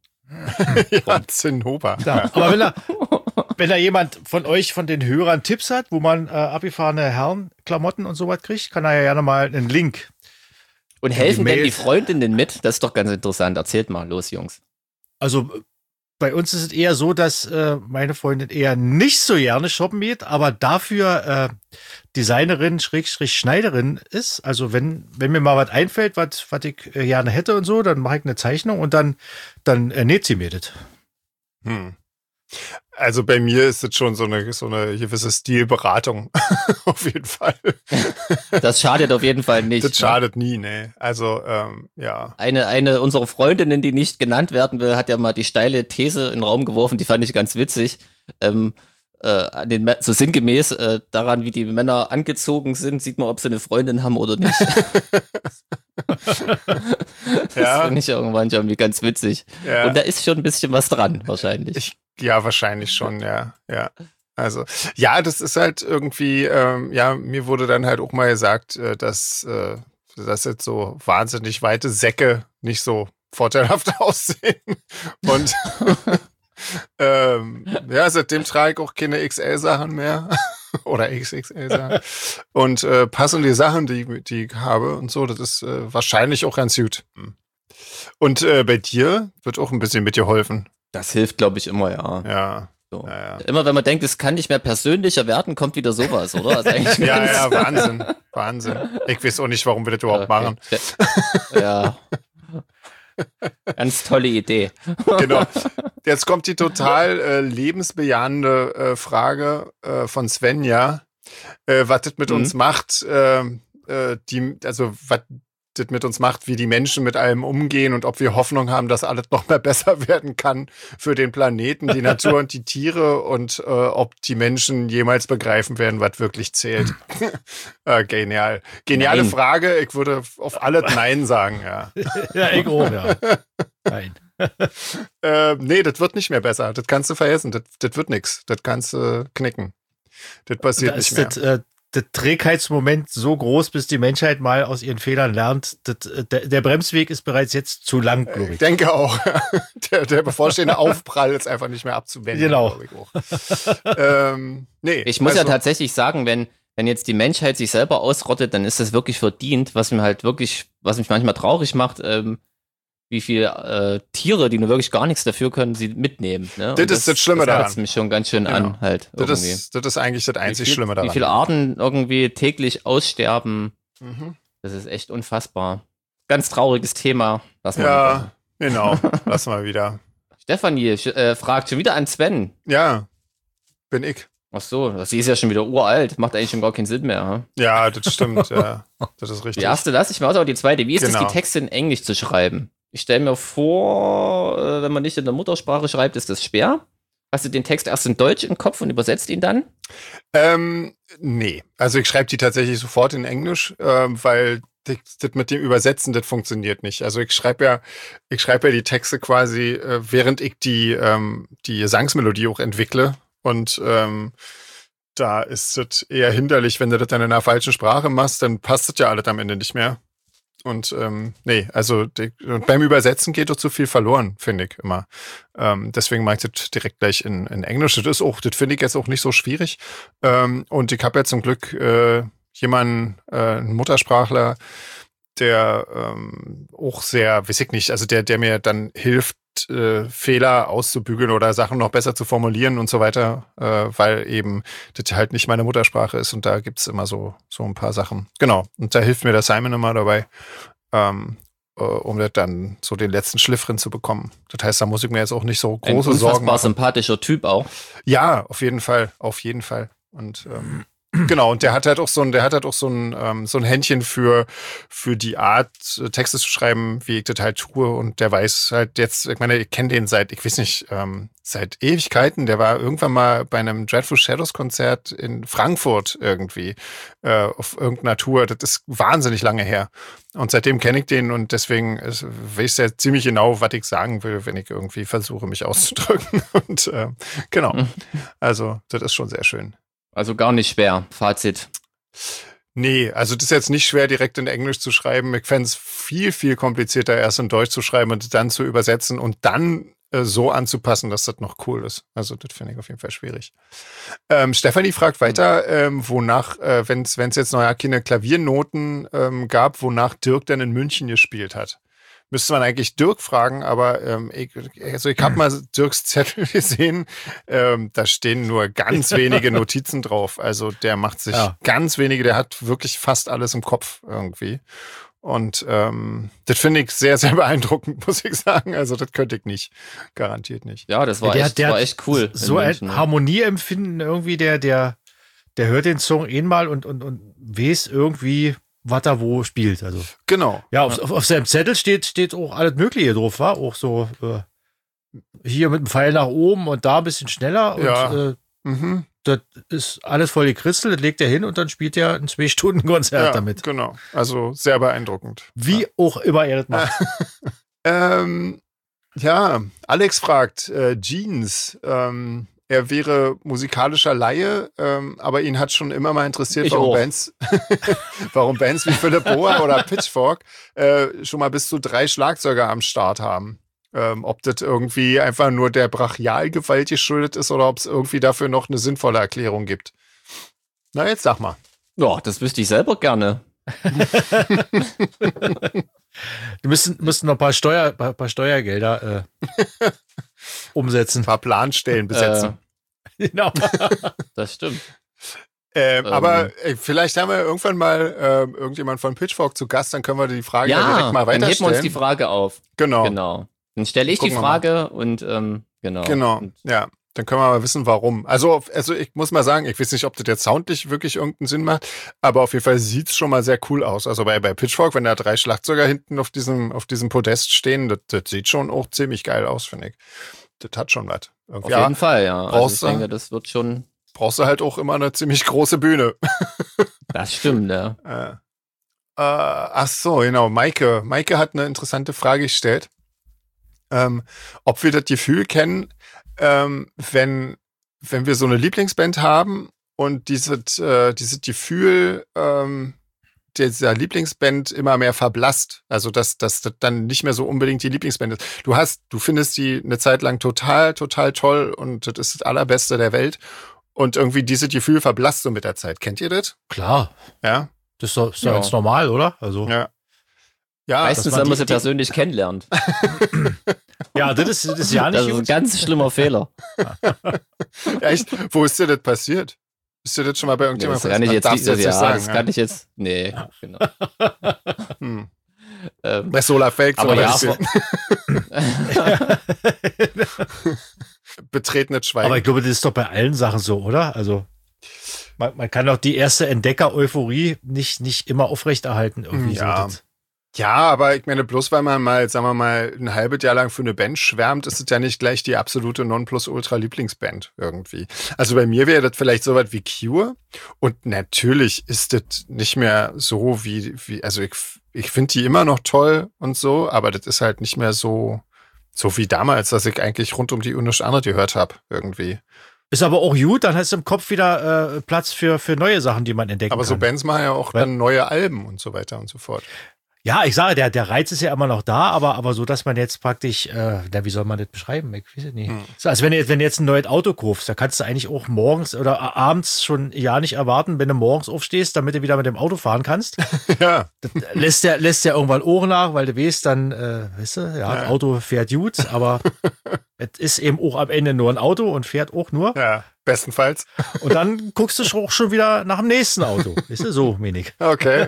Ja, Zinnober. Ja, aber wenn da, wenn da jemand von euch, von den Hörern Tipps hat, wo man äh, abgefahrene Herrenklamotten und sowas kriegt, kann er ja gerne mal einen Link Und Ja, helfen die denn die Mails- Freundinnen mit? Das ist doch ganz interessant. Erzählt mal, los, Jungs. Also bei uns ist es eher so, dass äh, meine Freundin eher nicht so gerne shoppen geht, aber dafür äh, Designerin, Schrägstrich Schneiderin ist. Also wenn, wenn mir mal was einfällt, was, was ich äh, gerne hätte und so, dann mache ich eine Zeichnung und dann, dann äh, näht sie mir das. Hm. Also bei mir ist es schon so eine, so eine gewisse Stilberatung. Auf jeden Fall. Das schadet auf jeden Fall nicht. Das schadet nie, ne. Also, ähm, ja. Eine, eine unserer Freundinnen, die nicht genannt werden will, hat ja mal die steile These in den Raum geworfen, die fand ich ganz witzig. Ähm, äh, an den, Mä- so sinngemäß äh, daran, wie die Männer angezogen sind, sieht man, ob sie eine Freundin haben oder nicht. Das Ja. finde ich irgendwann irgendwie ganz witzig. Ja. Und da ist schon ein bisschen was dran, wahrscheinlich. Ich, ja, wahrscheinlich schon, ja, ja. Also, ja, das ist halt irgendwie, ähm, ja, mir wurde dann halt auch mal gesagt, äh, dass, äh, dass jetzt so wahnsinnig weite Säcke nicht so vorteilhaft aussehen. Und ähm, ja, seitdem trage ich auch keine X L-Sachen mehr. Oder X X L-Sachen. Und äh, passen die Sachen, die, die ich habe und so, das ist äh, wahrscheinlich auch ganz gut. Hm. Und äh, bei dir wird auch ein bisschen mitgeholfen. Das hilft, glaube ich, immer, ja. Ja. So. Ja, ja. Immer wenn man denkt, es kann nicht mehr persönlicher werden, kommt wieder sowas, oder? Also eigentlich Ja, ganz- ja, Wahnsinn. Wahnsinn. Ich weiß auch nicht, warum wir das überhaupt Okay. machen. Ja. Ganz tolle Idee. Genau. Jetzt kommt die total äh, lebensbejahende äh, Frage äh, von Svenja, äh, was das mit Mhm. uns macht, äh, äh, die, also was das mit uns macht, wie die Menschen mit allem umgehen und ob wir Hoffnung haben, dass alles noch mal besser werden kann für den Planeten, die Natur und die Tiere und äh, ob die Menschen jemals begreifen werden, was wirklich zählt. äh, genial. Geniale Nein. Frage. Ich würde auf alles Nein sagen, ja. Ja, ich auch, ja. Nein. Äh, nee, das wird nicht mehr besser. Das kannst du vergessen. Das, das wird nix. Das kannst du knicken. Das passiert Da nicht ist mehr. das, äh, der Trägheitsmoment so groß, bis die Menschheit mal aus ihren Fehlern lernt. Das, äh, der, der Bremsweg ist bereits jetzt zu lang, glaube Ich ich. denke auch. Der, der bevorstehende Aufprall ist einfach nicht mehr abzuwenden. Genau. glaube ich auch. ähm, nee, Ich muss also, ja tatsächlich sagen, wenn, wenn jetzt die Menschheit sich selber ausrottet, dann ist das wirklich verdient, was mir halt wirklich, was mich manchmal traurig macht, ähm, wie viele äh, Tiere, die nur wirklich gar nichts dafür können, sie mitnehmen. Ne? Das Und ist das Schlimme das daran. kotzt mich schon ganz schön Genau. an, halt. das, Irgendwie. ist, das ist eigentlich das einzig wie viel, Schlimme daran. Wie viele Arten irgendwie täglich aussterben, Mhm. das ist echt unfassbar. Ganz trauriges Thema. Lass mal wieder. Ja, genau. Lass mal wieder. Stefanie äh, fragt schon wieder an Sven. Ja, bin ich. Ach so, sie ist ja schon wieder uralt, macht eigentlich schon gar keinen Sinn mehr. Hm? Ja, das stimmt. Ja, das ist richtig. Die erste lasse ich mal aus, aber die zweite, wie ist es, Genau. die Texte in Englisch zu schreiben? Ich stelle mir vor, äh, wenn man nicht in der Muttersprache schreibt, ist das schwer. Hast du den Text erst in Deutsch im Kopf und übersetzt ihn dann? Ähm, nee, also ich schreibe die tatsächlich sofort in Englisch, ähm, weil das, das mit dem Übersetzen, das funktioniert nicht. Also ich schreibe ja, ich schreibe ja die Texte quasi, äh, während ich die, ähm, die Gesangsmelodie auch entwickle. Und ähm, da ist es eher hinderlich, wenn du das dann in einer falschen Sprache machst, dann passt das ja alles am Ende nicht mehr. Und ähm, nee, also die, beim Übersetzen geht doch zu viel verloren, finde ich immer. Ähm, deswegen mache ich das direkt gleich in, in Englisch. Das ist auch, das finde ich jetzt auch nicht so schwierig. Ähm, und ich habe ja zum Glück äh, jemanden, äh, einen Muttersprachler, der ähm, auch sehr, weiß ich nicht, also der, der mir dann hilft, äh, Fehler auszubügeln oder Sachen noch besser zu formulieren und so weiter, äh, weil eben das halt nicht meine Muttersprache ist und da gibt's immer so, so ein paar Sachen. Genau, und da hilft mir der Simon immer dabei, ähm, äh, um das dann so den letzten Schliff drin zu bekommen. Das heißt, da muss ich mir jetzt auch nicht so Ein große unfassbar Sorgen machen. sympathischer Typ auch. Ja, auf jeden Fall, auf jeden Fall. Und ähm, genau, und der hat halt auch so ein, der hat halt auch so ein, ähm, so ein Händchen für, für die Art, äh, Texte zu schreiben, wie ich das halt tue. Und der weiß halt jetzt, ich meine, ich kenne den seit, ich weiß nicht, ähm, seit Ewigkeiten. Der war irgendwann mal bei einem Dreadful Shadows Konzert in Frankfurt irgendwie, äh, auf irgendeiner Tour. Das ist wahnsinnig lange her. Und seitdem kenne ich den und deswegen ist, weiß er ziemlich genau, was ich sagen will, wenn ich irgendwie versuche, mich auszudrücken. Und äh, genau. Also, das ist schon sehr schön. Also gar nicht schwer. Fazit. Nee, also das ist jetzt nicht schwer, direkt in Englisch zu schreiben. Ich fände es viel, viel komplizierter, erst in Deutsch zu schreiben und dann zu übersetzen und dann äh, so anzupassen, dass das noch cool ist. Also das finde ich auf jeden Fall schwierig. Ähm, Stefanie fragt weiter, ähm, wonach, äh, wenn es jetzt noch keine Klaviernoten ähm, gab, wonach Dirk denn in München gespielt hat. Müsste man eigentlich Dirk fragen, aber ähm, ich, also ich habe mal Dirks Zettel gesehen, ähm, da stehen nur ganz wenige Notizen drauf. Also der macht sich ja. ganz wenige, der hat wirklich fast alles im Kopf irgendwie. Und ähm, das finde ich sehr, sehr beeindruckend, muss ich sagen. Also das könnte ich nicht, garantiert nicht. Ja, das war, der, echt, der war echt cool. So ein München, Harmonieempfinden irgendwie, der, der, der hört den Song einmal und, und, und weiß irgendwie, was er wo spielt. Also genau. Ja, auf, auf, auf seinem Zettel steht, steht auch alles Mögliche drauf, war auch so äh, hier mit dem Pfeil nach oben und da ein bisschen schneller. Ja. Und äh, mhm. das ist alles voll gekrisselt, das legt er hin und dann spielt er ein zwei-Stunden-Konzert ja, damit. Genau. Also sehr beeindruckend. Wie ja. auch immer er das macht. ähm, ja, Alex fragt, äh, Jeans, ähm, er wäre musikalischer Laie, ähm, aber ihn hat schon immer mal interessiert, Ich warum auch. Bands, warum Bands wie Philipp Boa oder Pitchfork äh, schon mal bis zu drei Schlagzeuger am Start haben. Ähm, ob das irgendwie einfach nur der Brachialgewalt geschuldet ist oder ob es irgendwie dafür noch eine sinnvolle Erklärung gibt. Na, jetzt sag mal. Ja, das wüsste ich selber gerne. Die müssen, müssen noch ein paar, Steuer, paar, paar Steuergelder äh, umsetzen. Ein paar Planstellen besetzen. Äh, Genau. Das stimmt. Ähm, Ähm. aber ey, vielleicht haben wir irgendwann mal ähm, irgendjemand von Pitchfork zu Gast, dann können wir die Frage ja, Ja, direkt mal dann heben wir weiterstellen. uns die Frage auf. Genau. Genau. Dann stelle ich Gucken die wir mal. Frage und ähm, genau. Genau, Und, ja. Dann können wir mal wissen, warum. Also, also ich muss mal sagen, ich weiß nicht, ob das jetzt soundlich wirklich irgendeinen Sinn macht, aber auf jeden Fall sieht's schon mal sehr cool aus. Also bei, bei Pitchfork, wenn da drei Schlagzeuger hinten auf diesem, auf diesem Podest stehen, das, das sieht schon auch ziemlich geil aus, finde ich. Das hat schon was. auf Ja, jeden Fall, ja. Also brauchst ich du- denke, das wird schon. brauchst du halt auch immer eine ziemlich große Bühne. Das stimmt, ja. Äh, äh, ach so, genau. Maike. Maike hat eine interessante Frage gestellt. Ähm, ob wir das Gefühl kennen, ähm, wenn, wenn wir so eine Lieblingsband haben und dieses, äh, dieses Gefühl ähm, dieser Lieblingsband immer mehr verblasst. Also, dass, dass das dann nicht mehr so unbedingt die Lieblingsband ist. Du hast, du findest die eine Zeit lang total, total toll und das ist das Allerbeste der Welt. Und irgendwie dieses Gefühl verblasst so mit der Zeit. Kennt ihr das? Klar, Ja. das ist doch, ist doch Ja. ganz normal, oder? Also, ja, Ja. Ja, Meistens, man wenn man die- sie die- persönlich kennenlernt. das, ist, das ist ja nicht Das ist ein gut. ganz schlimmer Fehler. echt? Wo ist dir das passiert? Ist dir das schon mal bei Nee, irgendjemandem das kann ich jetzt Darfst nicht, du ja, sagen, das kann ich jetzt. Nee, genau. Hm. Ähm, Bei Solar Fake zum aber ja, Beispiel. Betretenes Schweigen. Aber ich glaube, das ist doch bei allen Sachen so, oder? Also, man, man kann doch die erste Entdecker-Euphorie nicht, nicht immer aufrechterhalten. Irgendwie Ja. so. Das, Ja, aber ich meine, bloß weil man mal, sagen wir mal, ein halbes Jahr lang für eine Band schwärmt, ist es ja nicht gleich die absolute Nonplusultra-Lieblingsband irgendwie. Also bei mir wäre das vielleicht so was wie Cure. Und natürlich ist das nicht mehr so wie, wie also ich, ich finde die immer noch toll und so, aber das ist halt nicht mehr so, so wie damals, dass ich eigentlich rund um die Uhr nichts anderes gehört habe irgendwie. ist aber auch gut, dann hast du im Kopf wieder äh, Platz für, für neue Sachen, die man entdecken Aber so kann. Bands machen ja auch Weil- dann neue Alben und so weiter und so fort. Ja, ich sage, der, der Reiz ist ja immer noch da, aber, aber so, dass man jetzt praktisch, äh, na, wie soll man das beschreiben? Ich weiß es nicht. Hm. So, also wenn du, jetzt- wenn du jetzt ein neues Auto kaufst, da kannst du eigentlich auch morgens oder a- abends schon ja nicht erwarten, wenn du morgens aufstehst, damit du wieder mit dem Auto fahren kannst. Ja, Das lässt ja, lässt ja irgendwann Ohren nach, weil du weißt, dann, äh, weißt du, ja, Ja. das Auto fährt gut, aber es ist eben auch am Ende nur ein Auto und fährt auch nur. ja, bestenfalls. Und dann guckst du schon- auch schon wieder nach dem nächsten Auto. Weißt du, so wenig. Okay.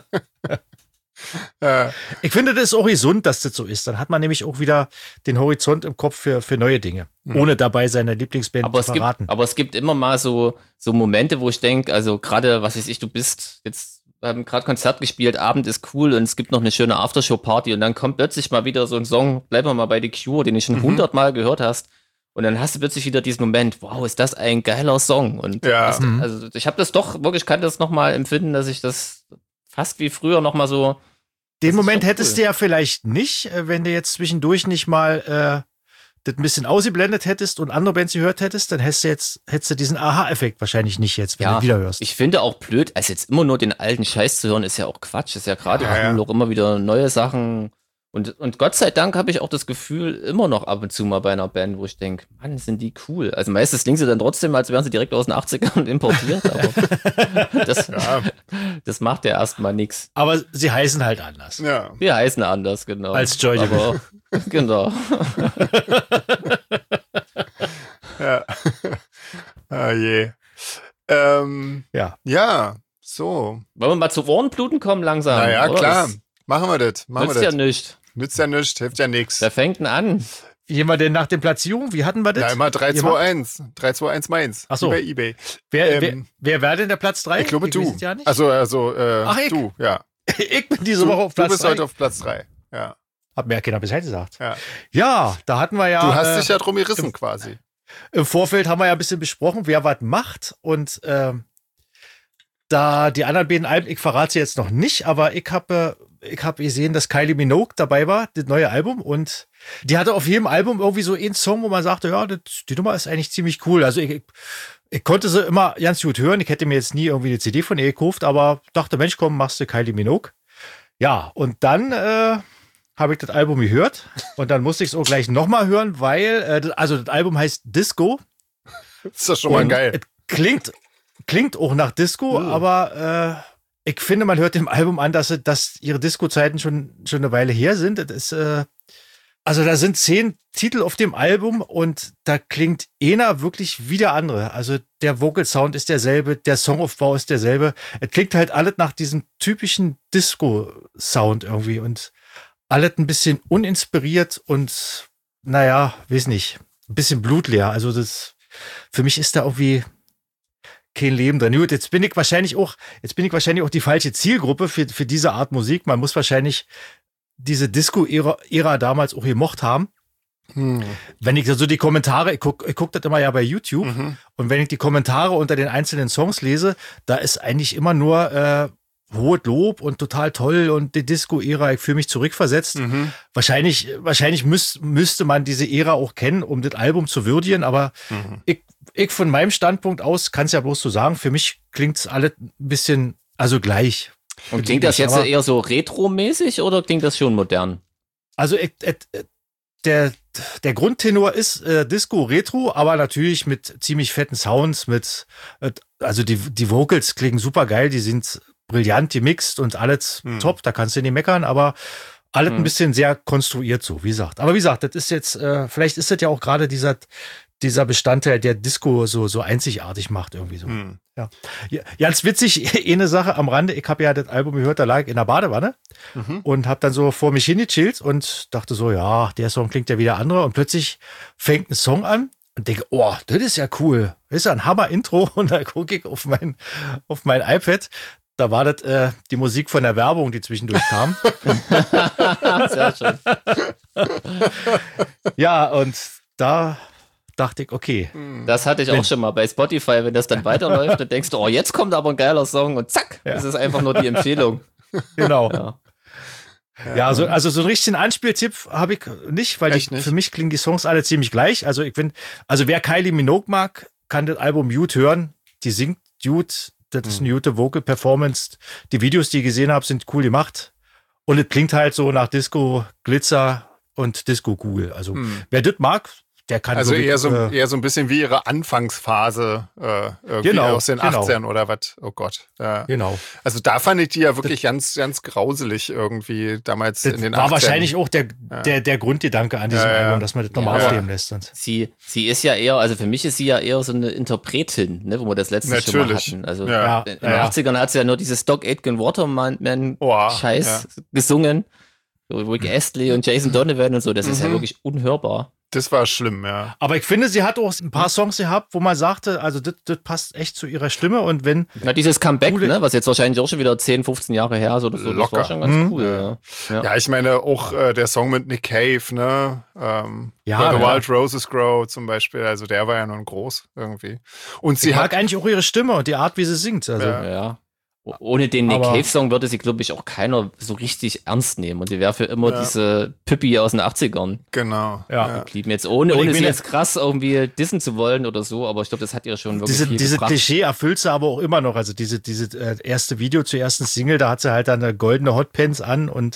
äh, Ich finde, das ist auch gesund, dass das so ist. Dann hat man nämlich auch wieder den Horizont im Kopf für, für neue Dinge, Mhm. ohne dabei seine Lieblingsband aber, zu es gibt, verraten. aber es gibt immer mal so, so Momente, wo ich denke, also gerade, was weiß ich, du bist jetzt, wir haben gerade Konzert gespielt, Abend ist cool und es gibt noch eine schöne Aftershow-Party und dann kommt plötzlich mal wieder so ein Song, bleiben wir mal bei The Cure, den ich schon Mhm. hundertmal gehört hast. Und dann hast du plötzlich wieder diesen Moment, wow, ist das ein geiler Song. Und Ja. das, Mhm. also ich habe das doch, wirklich kann das nochmal empfinden, dass ich das fast wie früher nochmal so. Den das ist Moment schon hättest cool. du ja vielleicht nicht, äh, wenn du jetzt zwischendurch nicht mal äh, das ein bisschen ausgeblendet hättest und andere Bands gehört hättest, dann hättest du jetzt hättest du diesen Aha-Effekt wahrscheinlich nicht jetzt, wenn Ja, du wieder hörst. Ich finde auch blöd, also jetzt immer nur den alten Scheiß zu hören, ist ja auch Quatsch. Ist ja gerade Ja, ja. cool, auch immer wieder neue Sachen Und, und Gott sei Dank habe ich auch das Gefühl, immer noch ab und zu mal bei einer Band, wo ich denke, Mann, sind die cool. Also meistens klingen sie dann trotzdem, als wären sie direkt aus den achtzigern importiert, aber das, Ja. das macht ja erstmal nichts. Aber sie heißen halt anders. Ja. Wir heißen anders, genau. Als Joy aber, genau. Ja. Ah je. Ähm, Ja. ja, so. Wollen wir mal zu Ohrenbluten kommen langsam? Na ja, oder? klar. Das Machen wir das. Machen nützt wir ja das. nichts. Nützt ja nichts, hilft ja nichts. Wer fängt denn an? Wie haben wir denn nach den Platzierungen? Wie hatten wir das? Ja, immer drei Ihr zwei macht- eins. drei zwei eins Mainz. Ach so. Wie bei eBay. Wer, ähm, wer, wer wäre denn der Platz drei? Ich glaube, du. weiß es ja nicht. Also, also äh, Ach, ich? du, ja. ich bin diese Du, Woche auf du Platz bist drei. heute auf Platz drei. Ja. Hat mir ja keiner Bescheid gesagt. Ja. Ja, da hatten wir ja. Du hast äh, dich ja drum gerissen quasi. Im Vorfeld haben wir ja ein bisschen besprochen, wer was macht. Und ähm, da die anderen beiden Alben, ich verrate sie jetzt noch nicht, aber ich habe äh, ich hab gesehen, dass Kylie Minogue dabei war, das neue Album. Und die hatte auf jedem Album irgendwie so einen Song, wo man sagte, ja, das, die Nummer ist eigentlich ziemlich cool. Also ich, ich, ich konnte sie immer ganz gut hören. Ich hätte mir jetzt nie irgendwie eine C D von ihr gekauft, aber dachte, Mensch, komm, machst du Kylie Minogue. Ja, und dann äh, habe ich das Album gehört und dann musste ich es auch gleich nochmal hören, weil, äh, das, also das Album heißt Disco. Ist das schon mal Und geil. Es klingt, klingt auch nach Disco, Mhm. aber äh, ich finde, man hört dem Album an, dass, sie, dass ihre Disco-Zeiten schon, schon eine Weile her sind. Das ist, äh, also da sind zehn Titel auf dem Album und da klingt einer wirklich wie der andere. Also der Vocal-Sound ist derselbe, der Songaufbau ist derselbe. Es klingt halt alles nach diesem typischen Disco-Sound irgendwie und alles ein bisschen uninspiriert und naja, weiß nicht, ein bisschen blutleer. Also das, für mich ist da irgendwie kein Leben drin. Gut, jetzt bin ich wahrscheinlich auch, jetzt bin ich wahrscheinlich auch die falsche Zielgruppe für, für diese Art Musik. Man muss wahrscheinlich diese Disco-Ära Ära damals auch gemocht haben. Hm. Wenn ich so die Kommentare, ich gucke ich guck das immer ja bei YouTube, Mhm. und wenn ich die Kommentare unter den einzelnen Songs lese, da ist eigentlich immer nur äh, hohes Lob und total toll und die Disco-Ära, ich fühle mich zurückversetzt. Mhm. Wahrscheinlich, wahrscheinlich müß, müsste man diese Ära auch kennen, um das Album zu würdigen, aber Mhm. ich, ich von meinem Standpunkt aus kann es ja bloß so sagen, für mich klingt es alles ein bisschen, also gleich. Und klingt das jetzt Aber- eher so retro-mäßig oder klingt das schon modern? Also ich, äh, der, der Grundtenor ist äh, Disco Retro, aber natürlich mit ziemlich fetten Sounds, mit äh, also die, die Vocals klingen super geil, die sind brillant gemixt und alles Hm. top, da kannst du nicht meckern, aber alles Hm. ein bisschen sehr konstruiert so, wie gesagt. Aber wie gesagt, das ist jetzt, äh, vielleicht ist das ja auch gerade dieser, dieser Bestandteil, der Disco so, so einzigartig macht irgendwie so. Hm. Ja, ganz witzig, eine Sache am Rande, ich habe ja das Album gehört, da lag ich in der Badewanne Mhm. und habe dann so vor mich hingechillt und dachte so, ja, der Song klingt ja wie der andere und plötzlich fängt ein Song an und denke, oh, das ist ja cool, das ist ja ein Hammer-Intro und dann gucke ich auf mein, auf mein iPad, da war das äh, die Musik von der Werbung, die zwischendurch kam. Sehr schön. Ja, und da dachte ich, okay, Das hatte ich Wenn- auch schon mal bei Spotify, wenn das dann weiterläuft, dann denkst du, oh, jetzt kommt aber ein geiler Song und zack, Ja. das ist einfach nur die Empfehlung. genau. Ja. Ja, also, also so einen richtigen Anspieltipp habe ich nicht, weil Echt die, nicht? für mich klingen die Songs alle ziemlich gleich. Also ich bin, also wer Kylie Minogue mag, kann das Album Mute hören. Die singt gut, das ist eine gute Vocal Performance. Die Videos, die ich gesehen habe, sind cool gemacht. Und es klingt halt so nach Disco, Glitzer und Disco cool. Also Hm. wer das mag, der kann Also wirklich, eher so, äh, eher so ein bisschen wie ihre Anfangsphase äh, irgendwie Genau, aus den genau. achtzigern oder was. Oh Gott. Ja. genau. Also da fand ich die ja wirklich ganz, ganz grauselig irgendwie damals Das in den war achtzigern. wahrscheinlich auch der, Ja. der, der Grundgedanke an diesem Ja, ja. Album, dass man das nochmal Ja. aufleben lässt. Und Sie, sie ist ja eher, also für mich ist sie ja eher so eine Interpretin, ne, wo wir das letzte schon mal Natürlich. hatten. Also Ja. in den Ja, ja. achtzigern hat sie ja nur dieses Doc Aitken Waterman-Scheiß Oh, gesungen. So Rick Astley und Jason Donovan und so, das ist ja Mhm. wirklich unhörbar. Das war schlimm, ja. Aber ich finde, sie hat auch ein paar Songs gehabt, wo man sagte, also das, das passt echt zu ihrer Stimme und wenn, Na, dieses Comeback, Coole- ne, was jetzt wahrscheinlich auch schon wieder zehn, fünfzehn Jahre her ist oder so, das Locker. war schon ganz Mhm. cool. Ja. Ja. Ja, ich meine auch äh, der Song mit Nick Cave, ne? Ähm, Ja, Where the ja. Wild Roses Grow zum Beispiel. Also der war ja nun groß irgendwie. Und sie ich hat mag eigentlich auch ihre Stimme und die Art, wie sie singt. Also, Ja. Ja. O- Ohne den Nick Aber- Cave-Song würde sie, glaube ich, auch keiner so richtig ernst nehmen. Und die wäre für immer Ja. diese Pippi aus den achtzigern genau. Ja. geblieben. Jetzt ohne, Und ich ohne sie meine- jetzt krass irgendwie dissen zu wollen oder so, aber ich glaube, das hat ihr schon wirklich diese viel diese gebracht. Klischee erfüllt sie aber auch immer noch. Also diese, diese äh, erste Video zur ersten Single, da hat sie halt dann eine goldene Hotpants an und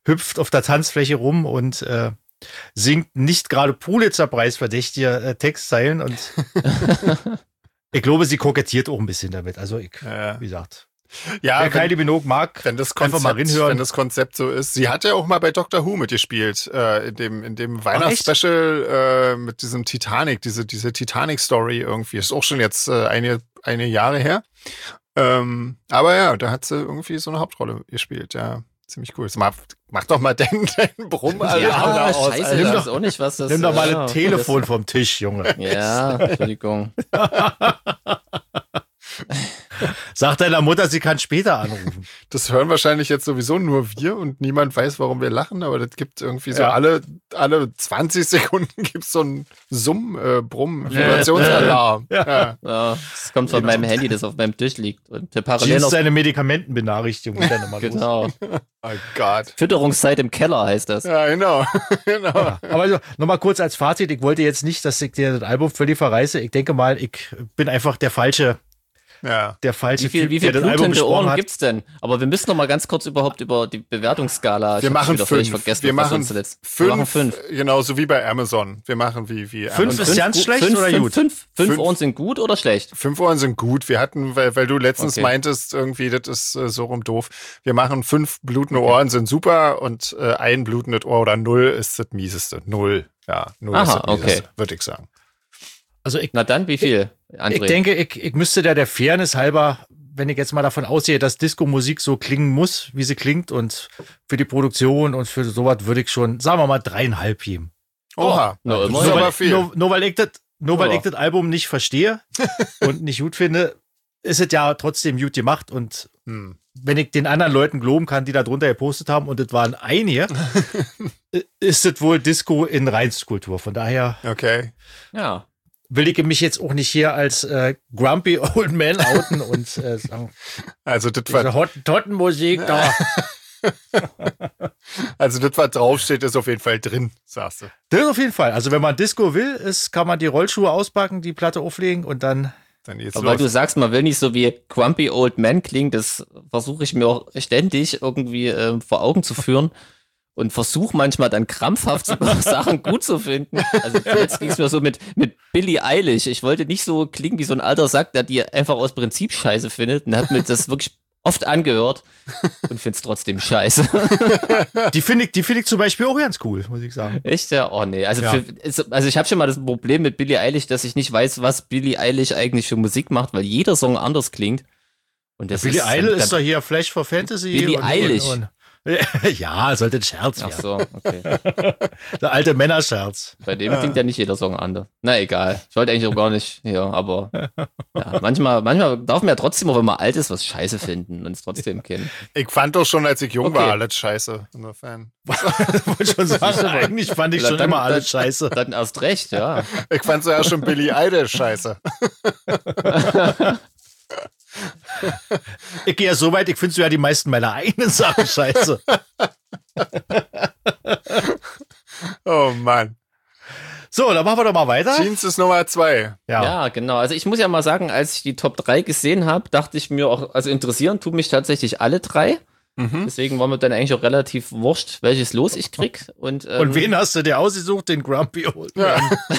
hüpft auf der Tanzfläche rum und äh, singt nicht gerade Pulitzer-Preis verdächtige äh, Textzeilen. Und ich glaube, sie kokettiert auch ein bisschen damit. Also ich, Ja. wie gesagt, Ja, wer Kylie Minogue mag, wenn das einfach mal Konzept, reinhören. wenn das Konzept so ist. Sie hat ja auch mal bei Doctor Who mitgespielt, äh, in dem, in dem Weihnachtsspecial äh, mit diesem Titanic, diese, diese Titanic-Story irgendwie. Ist auch schon jetzt äh, eine, eine Jahre her. Ähm, aber ja, da hat sie irgendwie so eine Hauptrolle gespielt, ja. Ziemlich cool. Mach, mach doch mal den, den Brumm alle Ja, aus. scheiße, Alter. ich weiß auch nicht, was das Nimm doch mal ja, ein Telefon vom Tisch, Junge. Ja, Entschuldigung. Sag deiner Mutter, sie kann später anrufen. Das hören wahrscheinlich jetzt sowieso nur wir und niemand weiß, warum wir lachen, aber das gibt irgendwie so Ja. alle, alle zwanzig Sekunden gibt es so einen Summ, äh, Brumm, Vibrationsalarm. Ja. Ja. Ja, das kommt von Genau. meinem Handy, das auf meinem Tisch liegt. Und der parallel Jeans noch, seine Medikamentenbenachrichtigung geht dann immer los. genau. Oh Gott. Fütterungszeit im Keller heißt das. Ja, genau. genau. Ja, aber also, nochmal kurz als Fazit, ich wollte jetzt nicht, dass ich dir das Album völlig verreiße. Ich denke mal, ich bin einfach der falsche, Ja. der falsche Wie viel, Typ, wie viel der das Album blutende besprochen Ohren hat. gibt's denn? Aber wir müssen noch mal ganz kurz überhaupt über die Bewertungsskala. Ich Wir hab's machen wieder völlig fünf. vergessen, Wir was machen uns zuletzt- fünf, Wir machen fünf. Genauso wie bei Amazon. Wir machen wie, wie Fünf Amazon. ist ganz gut- schlecht fünf, oder fünf, gut? Fünf, fünf Fünf. Ohren sind gut oder schlecht? Fünf Ohren sind gut. Wir hatten, weil, weil du letztens Okay. meintest, irgendwie, das ist äh, so rum doof. Wir machen fünf blutende Ohren sind super und äh, ein blutendes Ohr oder null ist das mieseste. Null. Ja, null Aha, ist das mieseste, okay. würde ich sagen. Also ich, Na dann, wie viel, André? ich denke, ich, ich müsste da der Fairness halber, wenn ich jetzt mal davon ausgehe, dass Disco-Musik so klingen muss, wie sie klingt und für die Produktion und für sowas würde ich schon, sagen wir mal, dreieinhalb geben. Oha. Na, das immer ist noch. aber weil, viel. nur, nur weil ich das, nur weil Ja. ich das Album nicht verstehe und nicht gut finde, ist es ja trotzdem gut gemacht und Hm. wenn ich den anderen Leuten glauben kann, die da drunter gepostet haben, und das waren einige, ist es wohl Disco in Reinstkultur. Von daher Okay. Ja. will ich mich jetzt auch nicht hier als äh, grumpy old man outen und äh, sagen, Also das war, diese Hottentottenmusik da. also das, was draufsteht, ist auf jeden Fall drin, sagst du. Das ist auf jeden Fall. Also wenn man Disco will, ist, kann man die Rollschuhe auspacken, die Platte auflegen und dann. Dann geht's Aber weil du los. sagst, man will nicht so wie Grumpy Old Man klingen, das versuche ich mir auch ständig irgendwie äh, vor Augen zu führen und versuche manchmal dann krampfhaft sogar Sachen gut zu finden. Also jetzt ging es mir so mit, mit Billie Eilish. Ich wollte nicht so klingen wie so ein alter Sack, der die einfach aus Prinzip scheiße findet und hat mir das wirklich oft angehört und finde es trotzdem scheiße. Die finde ich, die finde ich zum Beispiel auch ganz cool, muss ich sagen. Echt? Ja, oh nee. Also, Ja. für, also ich habe schon mal das Problem mit Billie Eilish, dass ich nicht weiß, was Billie Eilish eigentlich für Musik macht, weil jeder Song anders klingt. Und das Billie ist, Eilish ist da, doch hier Flash for Fantasy. Billie und, Eilish. Und, und, ja, sollte ein Scherz Ach werden. so, okay. Der alte Männerscherz. Bei dem klingt ja nicht jeder Song anders. Na egal. Ich wollte eigentlich auch gar nicht hier, aber ja, manchmal, manchmal darf man ja trotzdem auch, wenn man alt ist, was scheiße finden und es trotzdem kennen. Ich fand doch schon, als ich jung Okay. war, alles scheiße. Insofern. Wollte schon sagen, eigentlich fand ich schon Dann- immer alles dann- scheiße. Dann erst recht, ja. Ich fand so ja schon Billie Eilish scheiße. Ich gehe ja so weit, ich finde so ja die meisten meiner eigenen Sachen scheiße. Oh Mann. So, dann machen wir doch mal weiter. Jeans ist Nummer zwei. Ja. Ja, genau. Also ich muss ja mal sagen, als ich die Top drei gesehen habe, dachte ich mir auch, also interessieren tun mich tatsächlich alle drei. Mhm. Deswegen war mir dann eigentlich auch relativ wurscht, welches Los ich krieg. Und, ähm, Und wen hast du dir ausgesucht? Den Grumpy Old Man.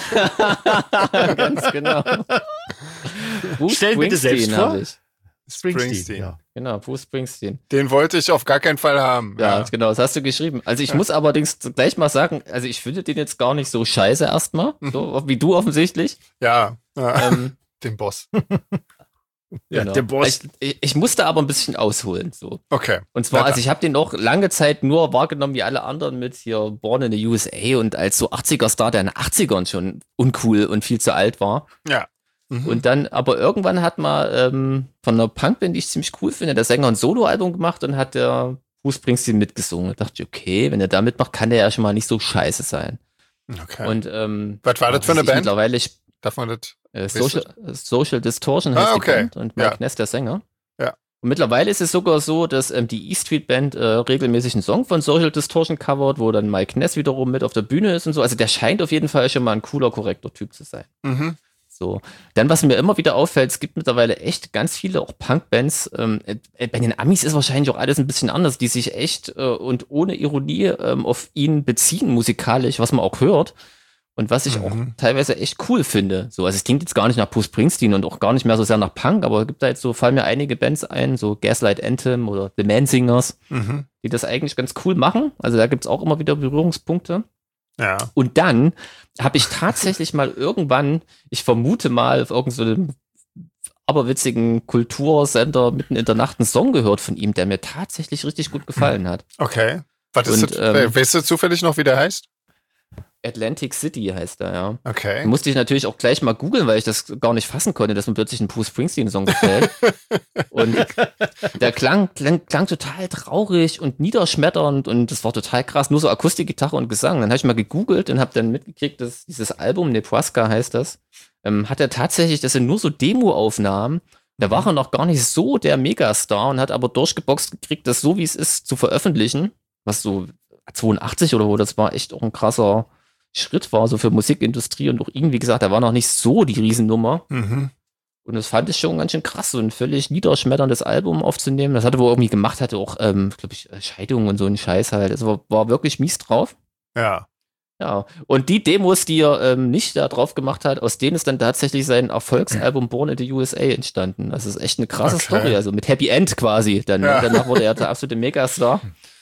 Ganz genau. Bruce Stell bitte selbst Springsteen vor. habe ich. Springsteen. Ja. Genau, Bruce Springsteen. Den wollte ich auf gar keinen Fall haben. Ja, Ja. genau, das hast du geschrieben. Also ich muss allerdings gleich mal sagen, also ich finde den jetzt gar nicht so scheiße erstmal, so wie du offensichtlich. Ja. ja. Ähm, Den Boss. Ja, genau. der Boss. Ich, ich, ich musste aber ein bisschen ausholen, so. Okay. Und zwar, Na also ich habe den auch lange Zeit nur wahrgenommen wie alle anderen mit hier Born in the U S A und als so achtziger-Star, der in den achtzigern schon uncool und viel zu alt war. Ja. Mhm. Und dann, aber irgendwann hat man ähm, von einer Punkband, die ich ziemlich cool finde, der Sänger ein Soloalbum gemacht und hat der Bruce Springsteen mitgesungen. Da dachte ich, okay, wenn er da mitmacht, kann der ja schon mal nicht so scheiße sein. Okay. Und ähm, Was war das für eine ich Band? Mittlerweile sp- Darf man das? äh, Weißt du? Social, Social Distortion heißt Ah, die okay. Band und Mike Ja. Ness der Sänger. Ja. Und mittlerweile ist es sogar so, dass ähm, die E Street Band äh, regelmäßig einen Song von Social Distortion covert, wo dann Mike Ness wiederum mit auf der Bühne ist und so. Also der scheint auf jeden Fall schon mal ein cooler, korrekter Typ zu sein. Mhm. So. Dann, was mir immer wieder auffällt, es gibt mittlerweile echt ganz viele auch Punk-Bands. Ähm, äh, bei den Amis ist wahrscheinlich auch alles ein bisschen anders, die sich echt äh, und ohne Ironie ähm, auf ihn beziehen, musikalisch, was man auch hört. Und was ich mhm. auch teilweise echt cool finde. So, also es klingt jetzt gar nicht nach Bruce Springsteen und auch gar nicht mehr so sehr nach Punk, aber es gibt da jetzt so, fallen mir einige Bands ein, so Gaslight Anthem oder The Mansingers, mhm. die das eigentlich ganz cool machen. Also da gibt es auch immer wieder Berührungspunkte. Ja. Und dann habe ich tatsächlich mal irgendwann, ich vermute mal, auf irgendeinem so aberwitzigen Kultursender mitten in der Nacht einen Song gehört von ihm, der mir tatsächlich richtig gut gefallen hat. Okay. Was ist Und, das, ähm, weißt du zufällig noch, wie der heißt? Atlantic City heißt er, ja. Okay. Musste ich natürlich auch gleich mal googeln, weil ich das gar nicht fassen konnte, dass mir plötzlich ein Bruce Springsteen-Song gefällt. Und der klang, klang, klang total traurig und niederschmetternd und das war total krass. Nur so Akustikgitarre und Gesang. Dann habe ich mal gegoogelt und habe dann mitgekriegt, dass dieses Album, Nebraska heißt das, ähm, hat er tatsächlich, das sind nur so Demo-Aufnahmen. Da war er noch gar nicht so der Megastar und hat aber durchgeboxt gekriegt, das so wie es ist zu veröffentlichen. Was so zweiundachtzig oder wo, das war echt auch ein krasser Schritt war, so für Musikindustrie und auch ihn, wie gesagt, da war noch nicht so die Riesennummer. Mhm. Und das fand ich schon ganz schön krass, so ein völlig niederschmetterndes Album aufzunehmen. Das hatte wohl irgendwie gemacht, hatte auch, ähm, glaube ich, Scheidungen und so ein Scheiß halt. Also war, war wirklich mies drauf. Ja. Ja. Und die Demos, die er ähm, nicht da drauf gemacht hat, aus denen ist dann tatsächlich sein Erfolgsalbum Born in the U S A entstanden. Das ist echt eine krasse okay. Story, also mit Happy End quasi. Dann, ja. Danach wurde er der absolute Megastar.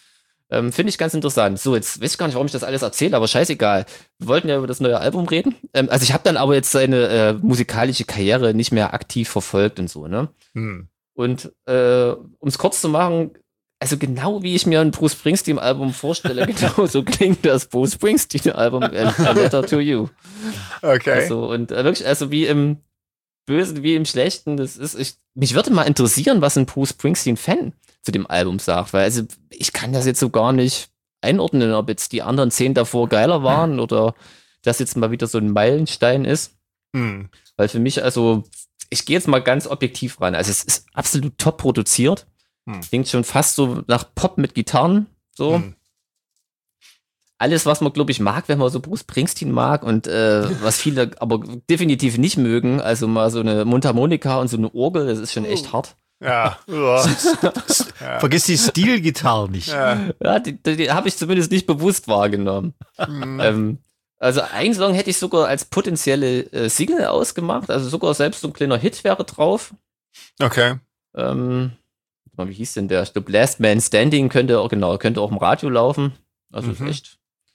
Ähm, Finde ich ganz interessant. So, jetzt weiß ich gar nicht, warum ich das alles erzähle, aber scheißegal. Wir wollten ja über das neue Album reden. Ähm, also ich habe dann aber jetzt seine äh, musikalische Karriere nicht mehr aktiv verfolgt und so, ne? Hm. Und äh, um es kurz zu machen, also genau wie ich mir ein Bruce Springsteen-Album vorstelle, genau so klingt das Bruce Springsteen-Album A Letter to You. Okay. Also, und äh, wirklich, also wie im Bösen, wie im Schlechten, das ist, ich, mich würde mal interessieren, was ein Bruce Springsteen-Fan zu dem Album sagt, weil also ich kann das jetzt so gar nicht einordnen, ob jetzt die anderen zehn davor geiler waren oder das jetzt mal wieder so ein Meilenstein ist. Hm. Weil für mich, also, ich gehe jetzt mal ganz objektiv ran. Also es ist absolut top produziert. Hm. Klingt schon fast so nach Pop mit Gitarren. So. Hm. Alles, was man, glaube ich, mag, wenn man so Bruce Springsteen mag und äh, was viele aber definitiv nicht mögen. Also mal so eine Mundharmonika und so eine Orgel, das ist schon echt hart. Ja. ja. Vergiss die Stilgitarre nicht. Ja, ja die, die, die habe ich zumindest nicht bewusst wahrgenommen. Mhm. Ähm, also einen Song hätte ich sogar als potenzielle äh, Single ausgemacht. Also sogar selbst so ein kleiner Hit wäre drauf. Okay. Ähm, wie hieß denn der? Ich glaube, Last Man Standing könnte auch, genau, könnte auch im Radio laufen. Also mhm. ist echt.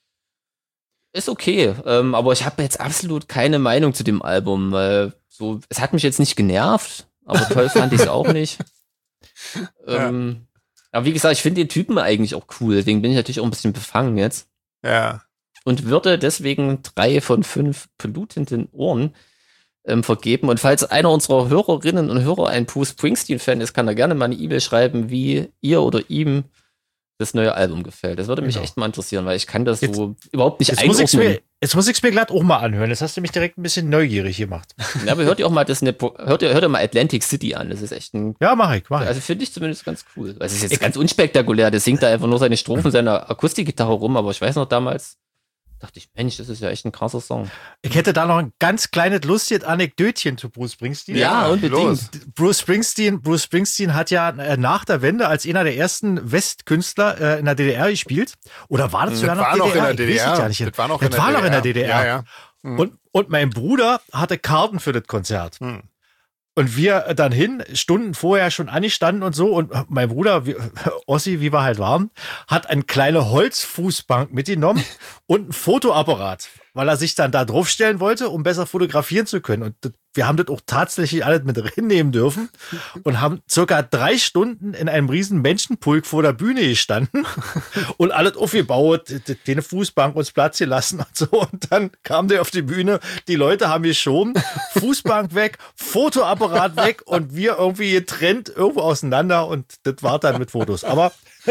Ist okay. Ähm, aber ich habe jetzt absolut keine Meinung zu dem Album, weil so, es hat mich jetzt nicht genervt. Aber toll fand ich es auch nicht. Ja. Ähm, aber wie gesagt, ich finde den Typen eigentlich auch cool. Deswegen bin ich natürlich auch ein bisschen befangen jetzt. Ja. Und würde deswegen drei von fünf blutenden Ohren ähm, vergeben. Und falls einer unserer Hörerinnen und Hörer ein Bruce Springsteen-Fan ist, kann er gerne mal eine E-Mail schreiben, wie ihr oder ihm das neue Album gefällt. Das würde mich genau. echt mal interessieren, weil ich kann das jetzt, so überhaupt nicht jetzt einordnen. Muss mir, jetzt muss ich es mir glatt auch mal anhören. Jetzt hast du mich direkt ein bisschen neugierig gemacht. Ja, aber hört ihr auch mal das, hört ihr, hört ihr mal Atlantic City an. Das ist echt ein... Ja, mach ich, mach ich. Also finde ich zumindest ganz cool. Also es ist jetzt ich, ganz unspektakulär. Der singt da einfach nur seine Strophen seiner Akustikgitarre rum, aber ich weiß noch damals, dachte ich, Mensch, das ist ja echt ein krasser Song. Ich hätte da noch ein ganz kleines lustiges Anekdötchen zu Bruce Springsteen. Ja, ja unbedingt. Los. Bruce Springsteen, Bruce Springsteen hat ja äh, nach der Wende als einer der ersten Westkünstler äh, in der D D R gespielt. Oder war das sogar noch, noch D D R? In der D D R? Das war noch, das war noch, das in, der war noch D D R. in der D D R. Ja, ja. Hm. Und, und mein Bruder hatte Karten für das Konzert. Hm. Und wir dann hin, Stunden vorher schon angestanden und so. Und mein Bruder, wie, Ossi, wie wir halt waren, hat eine kleine Holzfußbank mitgenommen und ein Fotoapparat, weil er sich dann da draufstellen wollte, um besser fotografieren zu können. Und das, wir haben das auch tatsächlich alles mit reinnehmen dürfen und haben circa drei Stunden in einem riesen Menschenpulk vor der Bühne gestanden und alles aufgebaut, den Fußbank uns Platz gelassen und so. Und dann kam der auf die Bühne, die Leute haben geschoben, Fußbank weg, Fotoapparat weg und wir irgendwie getrennt irgendwo auseinander und das war dann mit Fotos. Aber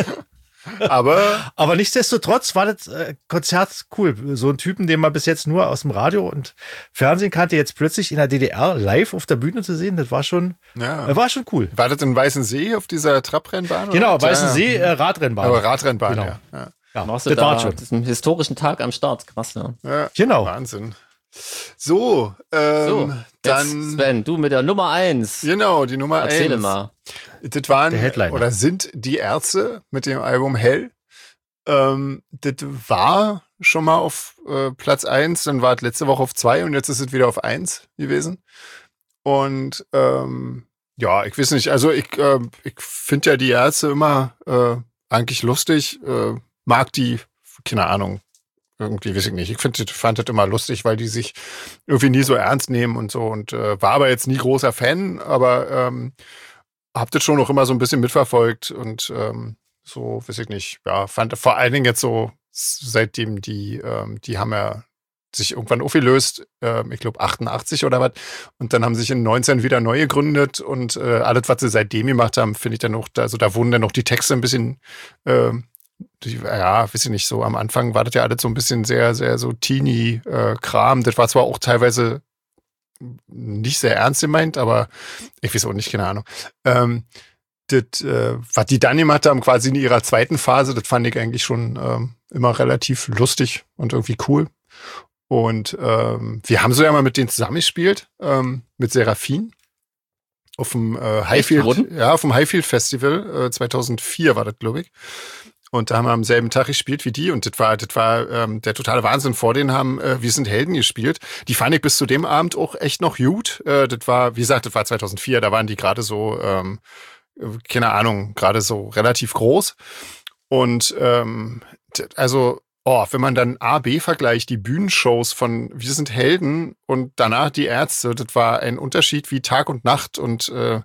Aber, aber nichtsdestotrotz war das äh, Konzert cool. So ein Typen, den man bis jetzt nur aus dem Radio und Fernsehen kannte, jetzt plötzlich in der D D R live auf der Bühne zu sehen, das war schon, ja. äh, war schon cool. War das in Weißensee auf dieser Trabrennbahn? Genau, oder? Weißensee, äh, Radrennbahn. Aber Radrennbahn, genau. ja. ja. ja das, das war schon. Das ist ein historischen Tag am Start, krass, ja. ja. Genau. Wahnsinn. So, ähm, So, dann. jetzt Sven, du mit der Nummer eins. Genau, die Nummer Erzähle eins. mal. Das waren Der Headliner. oder sind die Ärzte mit dem Album Hell. Ähm, das war schon mal auf äh, Platz eins, dann war es letzte Woche auf zwei und jetzt ist es wieder auf eins gewesen. Und ähm, ja, ich weiß nicht, also ich, äh, ich finde ja die Ärzte immer äh, eigentlich lustig, äh, mag die, keine Ahnung, irgendwie weiß ich nicht. Ich find, fand das immer lustig, weil die sich irgendwie nie so ernst nehmen und so und äh, war aber jetzt nie großer Fan, aber ähm, hab das schon noch immer so ein bisschen mitverfolgt und ähm, so, weiß ich nicht, ja, fand vor allen Dingen jetzt so, seitdem die, ähm, die haben ja sich irgendwann aufgelöst, ähm, ich glaube achtundachtzig oder was, und dann haben sich in neunzehn wieder neu gegründet und äh, alles, was sie seitdem gemacht haben, finde ich dann noch, also da wurden dann noch die Texte ein bisschen, äh, die, ja, weiß ich nicht, so am Anfang war das ja alles so ein bisschen sehr, sehr so Teenie-Kram. Das war zwar auch teilweise nicht sehr ernst gemeint, aber ich weiß auch nicht, keine Ahnung. Ähm, das, äh, was die dann gemacht haben, quasi in ihrer zweiten Phase, das fand ich eigentlich schon ähm, immer relativ lustig und irgendwie cool. Und ähm, wir haben so ja mal mit denen zusammengespielt, ähm, mit Seraphin. Auf dem äh, Highfield, ja, auf dem Highfield Festival, äh, zweitausendvier war das, glaube ich. Und da haben wir am selben Tag gespielt wie die. Und das war, das war ähm, der totale Wahnsinn. Vor denen haben äh, Wir sind Helden gespielt. Die fand ich bis zu dem Abend auch echt noch gut. Äh, das war, wie gesagt, das war zweitausendvier. Da waren die gerade so, ähm, keine Ahnung, gerade so relativ groß. Und ähm, also, oh, wenn man dann A B vergleicht, die Bühnenshows von Wir sind Helden und danach die Ärzte, das war ein Unterschied wie Tag und Nacht. Und äh,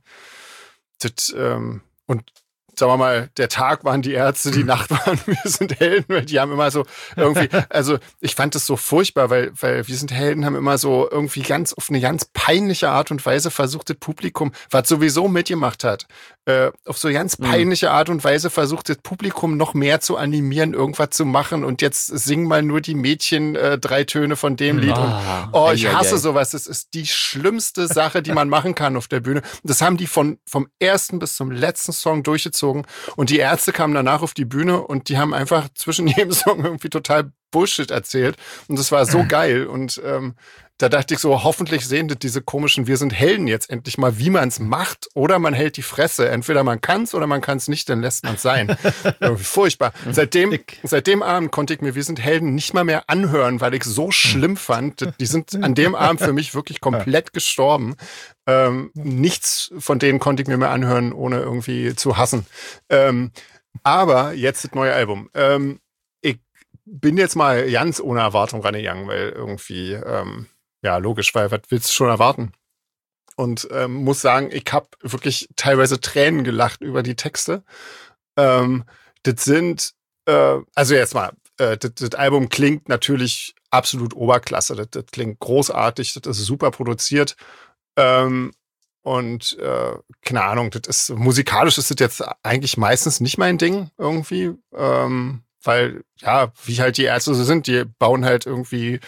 das, ähm, und sagen wir mal, der Tag waren die Ärzte, die Nacht waren Wir sind Helden, weil die haben immer so irgendwie, also ich fand das so furchtbar, weil, weil Wir sind Helden haben immer so irgendwie ganz auf eine ganz peinliche Art und Weise versucht, das Publikum, was sowieso mitgemacht hat, äh, auf so ganz peinliche Art und Weise versucht, das Publikum noch mehr zu animieren, irgendwas zu machen und jetzt singen mal nur die Mädchen äh, drei Töne von dem Lied und oh, ich hasse sowas, das ist die schlimmste Sache, die man machen kann auf der Bühne. Das haben die von vom ersten bis zum letzten Song durchgezogen. Und die Ärzte kamen danach auf die Bühne und die haben einfach zwischen jedem Song irgendwie total Bullshit erzählt. Und das war so geil. Und ähm, da dachte ich so, hoffentlich sehen das diese komischen Wir sind Helden jetzt endlich mal, wie man es macht. Oder man hält die Fresse. Entweder man kann es oder man kann es nicht, dann lässt man es sein. Irgendwie furchtbar. Seitdem, seit dem Abend konnte ich mir Wir sind Helden nicht mal mehr anhören, weil ich so schlimm fand. Die sind an dem Abend für mich wirklich komplett gestorben. Ähm, nichts von denen konnte ich mir mehr anhören, ohne irgendwie zu hassen. Ähm, aber jetzt das neue Album. Ähm, ich bin jetzt mal ganz ohne Erwartung rangegangen, weil irgendwie, ähm, ja, logisch, weil was willst du schon erwarten? Und ähm, muss sagen, ich habe wirklich teilweise Tränen gelacht über die Texte. Ähm, das sind, äh, also jetzt mal, äh, das, das Album klingt natürlich absolut Oberklasse. Das, das klingt großartig, das ist super produziert. Ähm, und äh, keine Ahnung, das ist musikalisch ist das jetzt eigentlich meistens nicht mein Ding irgendwie, ähm, weil ja, wie halt die Ärzte so sind, die bauen halt irgendwie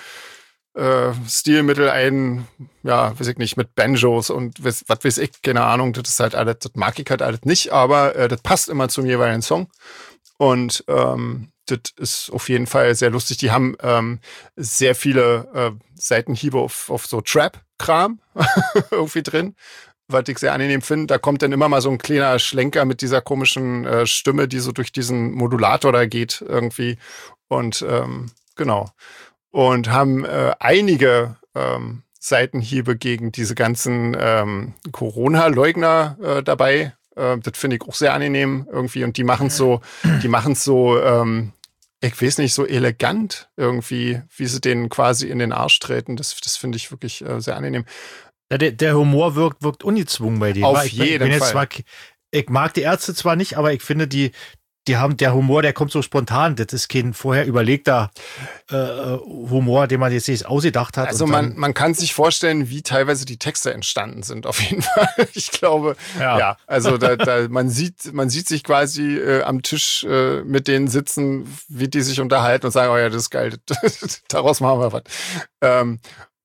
äh, Stilmittel ein, ja, weiß ich nicht, mit Banjos und was, was weiß ich, keine Ahnung, das ist halt alles, das mag ich halt alles nicht, aber äh, das passt immer zum jeweiligen Song und ähm, das ist auf jeden Fall sehr lustig. Die haben ähm, sehr viele äh, Seitenhiebe auf, auf so Trap-Kram irgendwie drin, was ich sehr angenehm finde. Da kommt dann immer mal so ein kleiner Schlenker mit dieser komischen äh, Stimme, die so durch diesen Modulator da geht irgendwie. Und ähm, genau. Und haben äh, einige ähm, Seitenhiebe gegen diese ganzen ähm, Corona-Leugner äh, dabei. Das finde ich auch sehr angenehm irgendwie und die machen es so, die machen es so, ähm, ich weiß nicht, so elegant irgendwie, wie sie denen quasi in den Arsch treten. Das, das finde ich wirklich äh, sehr angenehm. Ja, der, der Humor wirkt, wirkt ungezwungen bei denen. Auf ich, jeden bin jetzt Fall. Zwar, ich mag die Ärzte zwar nicht, aber ich finde, die, die haben, der Humor, der kommt so spontan. Das ist kein vorher überlegter äh, Humor, den man jetzt nicht ausgedacht hat. Also und man, dann, man kann sich vorstellen, wie teilweise die Texte entstanden sind, auf jeden Fall. Ich glaube, ja, ja also da, da, man sieht, man sieht sich quasi äh, am Tisch äh, mit denen sitzen, wie die sich unterhalten und sagen, oh ja, das ist geil, daraus machen wir was. Ähm,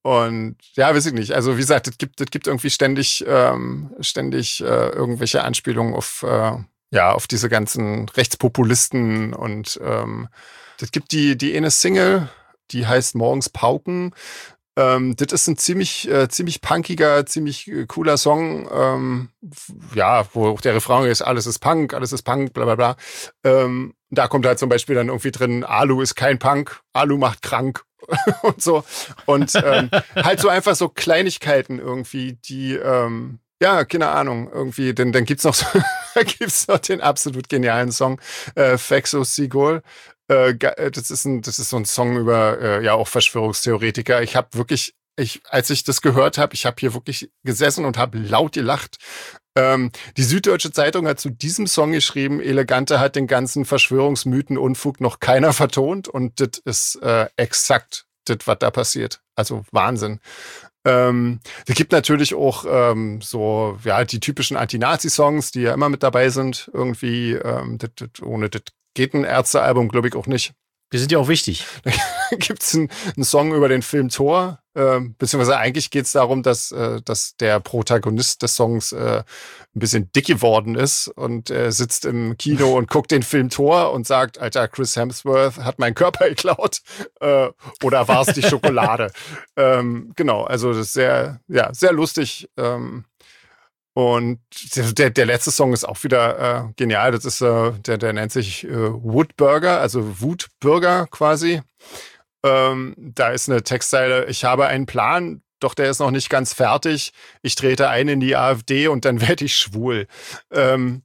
Und ja, weiß ich nicht. Also wie gesagt, es gibt, es gibt irgendwie ständig, ähm, ständig äh, irgendwelche Anspielungen auf, äh, ja, auf diese ganzen Rechtspopulisten und ähm, es gibt die, die eine Single, die heißt Morgens Pauken. Ähm, das ist ein ziemlich, äh, ziemlich punkiger, ziemlich äh, cooler Song. Ähm, ja, wo auch der Refrain ist, alles ist Punk, alles ist Punk, bla bla bla. Ähm, da kommt halt zum Beispiel dann irgendwie drin, Alu ist kein Punk, Alu macht krank und so. Und ähm, halt so einfach so Kleinigkeiten irgendwie, die, ähm, ja, keine Ahnung, irgendwie, denn dann gibt's noch so, da gibt's noch den absolut genialen Song, äh, Fexo Sigol. Äh, das ist ein, das ist so ein Song über, äh, ja, auch Verschwörungstheoretiker. Ich habe wirklich, ich, als ich das gehört habe, ich habe hier wirklich gesessen und habe laut gelacht. Ähm, die Süddeutsche Zeitung hat zu diesem Song geschrieben, Elegante hat den ganzen Verschwörungsmythen-Unfug noch keiner vertont und das ist äh, exakt das, was da passiert. Also Wahnsinn. Ähm, es gibt natürlich auch ähm, so, ja, die typischen Anti-Nazi-Songs, die ja immer mit dabei sind. Irgendwie, ähm, das, das, ohne das geht ein Ärzte-Album, glaube ich, auch nicht. Die sind ja auch wichtig. Da gibt es einen, einen Song über den Film Thor, äh, beziehungsweise eigentlich geht es darum, dass, äh, dass der Protagonist des Songs äh, ein bisschen dick geworden ist und äh, sitzt im Kino und guckt den Film Thor und sagt, Alter, Chris Hemsworth hat meinen Körper geklaut äh, oder war es die Schokolade? ähm, genau, also das ist sehr, ja, sehr lustig. Ähm, Und der, der letzte Song ist auch wieder äh, genial. Das ist, äh, der, der nennt sich äh, Woodburger, also Wutbürger quasi. Ähm, da ist eine Textzeile, ich habe einen Plan, doch der ist noch nicht ganz fertig. Ich trete ein in die AfD und dann werde ich schwul. Ähm,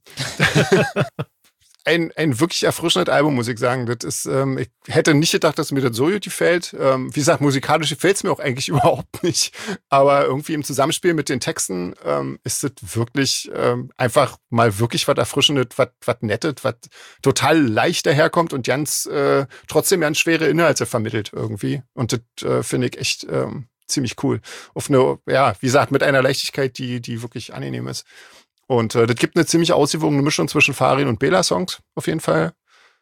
Ein, ein wirklich erfrischendes Album, muss ich sagen. Das ist, ähm, ich hätte nicht gedacht, dass mir das so gut gefällt. Ähm, wie gesagt, musikalisch gefällt es mir auch eigentlich überhaupt nicht. Aber irgendwie im Zusammenspiel mit den Texten ähm, ist das wirklich ähm, einfach mal wirklich was Erfrischendes, was, was Nettes, was total leicht daherkommt und ganz äh, trotzdem ganz schwere Inhalte vermittelt irgendwie. Und das äh, finde ich echt ähm, ziemlich cool. Auf eine, ja, wie gesagt, mit einer Leichtigkeit, die, die wirklich angenehm ist. Und äh, das gibt eine ziemlich ausgewogene Mischung zwischen Farin und Bela-Songs, auf jeden Fall.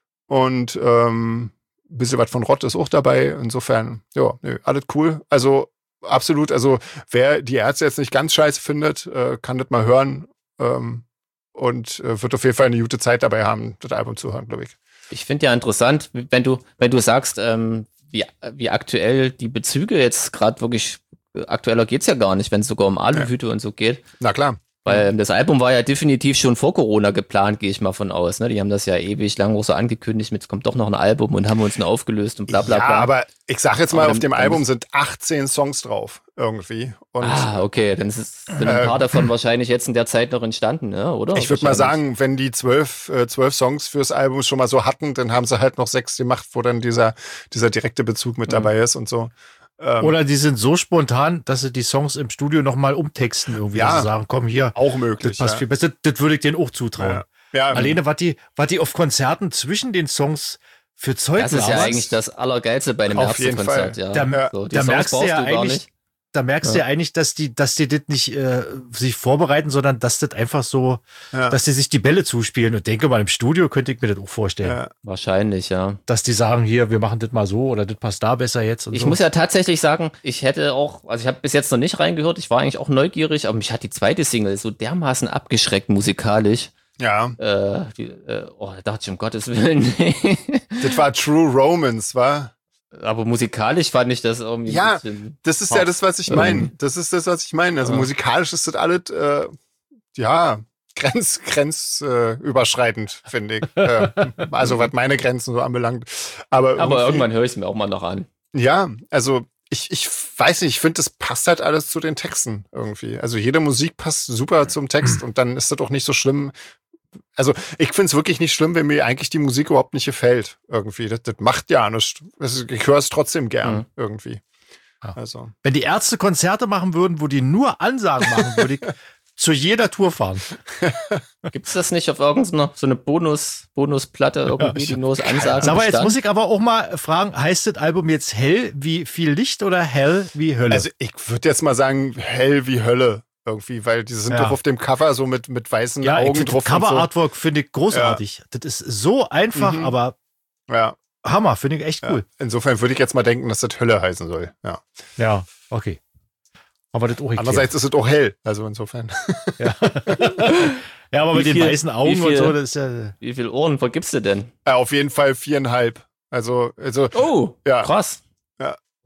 Und ähm, ein bisschen was von Rott ist auch dabei. Insofern, ja, nö, alles cool. Also absolut, also wer die Ärzte jetzt nicht ganz scheiße findet, äh, kann das mal hören ähm, und äh, wird auf jeden Fall eine gute Zeit dabei haben, das Album zu hören, glaube ich. Ich finde ja interessant, wenn du, wenn du sagst, ähm, wie, wie aktuell die Bezüge jetzt gerade wirklich, aktueller geht's ja gar nicht, wenn es sogar um Aluhüte ja. und so geht. Na klar. Weil das Album war ja definitiv schon vor Corona geplant, gehe ich mal von aus. Ne? Die haben das ja ewig lang auch so angekündigt, jetzt kommt doch noch ein Album und haben uns nur aufgelöst und bla bla bla. Ja, aber ich sag jetzt mal, dann, auf dem Album sind achtzehn Songs drauf irgendwie. Und, ah, okay, dann ist, sind ein paar äh, davon wahrscheinlich jetzt in der Zeit noch entstanden, ne? Oder? Ich würde mal sagen, wenn die zwölf, äh, zwölf Songs fürs Album schon mal so hatten, dann haben sie halt noch sechs gemacht, wo dann dieser, dieser direkte Bezug mit dabei mhm. ist und so. Oder die sind so spontan, dass sie die Songs im Studio nochmal umtexten irgendwie. Ja, also sagen, komm hier. Auch möglich. Das passt ja. viel besser. Das würde ich denen auch zutrauen. Ja. Ja, Alleine, was die, was die auf Konzerten zwischen den Songs für Zeug Das ist ja eigentlich das Allergeilste bei einem Ärztekonzert. Ja. Da, so, da merkst du ja eigentlich, da merkst du ja. ja eigentlich, dass die, dass die das nicht äh, sich vorbereiten, sondern dass das einfach so, ja. dass die sich die Bälle zuspielen. Und denke mal, im Studio könnte ich mir das auch vorstellen. Ja. Wahrscheinlich, ja. Dass die sagen, hier, wir machen das mal so oder das passt da besser jetzt. Und ich so. muss ja tatsächlich sagen, ich hätte auch, also ich habe bis jetzt noch nicht reingehört, ich war eigentlich auch neugierig, aber mich hat die zweite Single so dermaßen abgeschreckt musikalisch. Ja. Äh, die, äh, oh, da dachte ich, um Gottes Willen. Das war True Romance, war? Aber musikalisch fand ich das irgendwie. Ja, ein bisschen das ist ja das, was ich meine. Das ist das, was ich meine. Also ja. musikalisch ist das alles, äh, ja, grenz, grenzüberschreitend, äh, finde ich. äh, also, was meine Grenzen so anbelangt. Aber, Aber irgendwann höre ich es mir auch mal noch an. Ja, also, ich, ich weiß nicht, ich finde, das passt halt alles zu den Texten irgendwie. Also, jede Musik passt super zum Text und dann ist das auch nicht so schlimm. Also ich finde es wirklich nicht schlimm, wenn mir eigentlich die Musik überhaupt nicht gefällt irgendwie. Das, das macht ja nichts. Ich höre es trotzdem gern mhm. irgendwie. Ja. Also. Wenn die Ärzte Konzerte machen würden, wo die nur Ansagen machen, würde ich zu jeder Tour fahren. Gibt es das nicht auf irgendeiner so eine Bonus, Bonusplatte irgendwie, die nur Ansagen Aber jetzt muss ich aber auch mal fragen, heißt das Album jetzt hell wie viel Licht oder hell wie Hölle? Also ich würde jetzt mal sagen, hell wie Hölle. Irgendwie, weil die sind ja. doch auf dem Cover so mit, mit weißen ja, Augen drauf. Das Cover-Artwork so. Finde ich großartig. Ja. Das ist so einfach, mhm. aber ja. Hammer, finde ich echt cool. Ja. Insofern würde ich jetzt mal denken, dass das Hölle heißen soll. Ja, ja okay. Aber das auch andererseits ist es auch hell, also insofern. Ja, ja aber wie mit viel, den weißen Augen viel, und so, das ist ja... Wie viele Ohren vergibst du denn? Ja, auf jeden Fall viereinhalb. Also, also oh, ja. krass. Ja.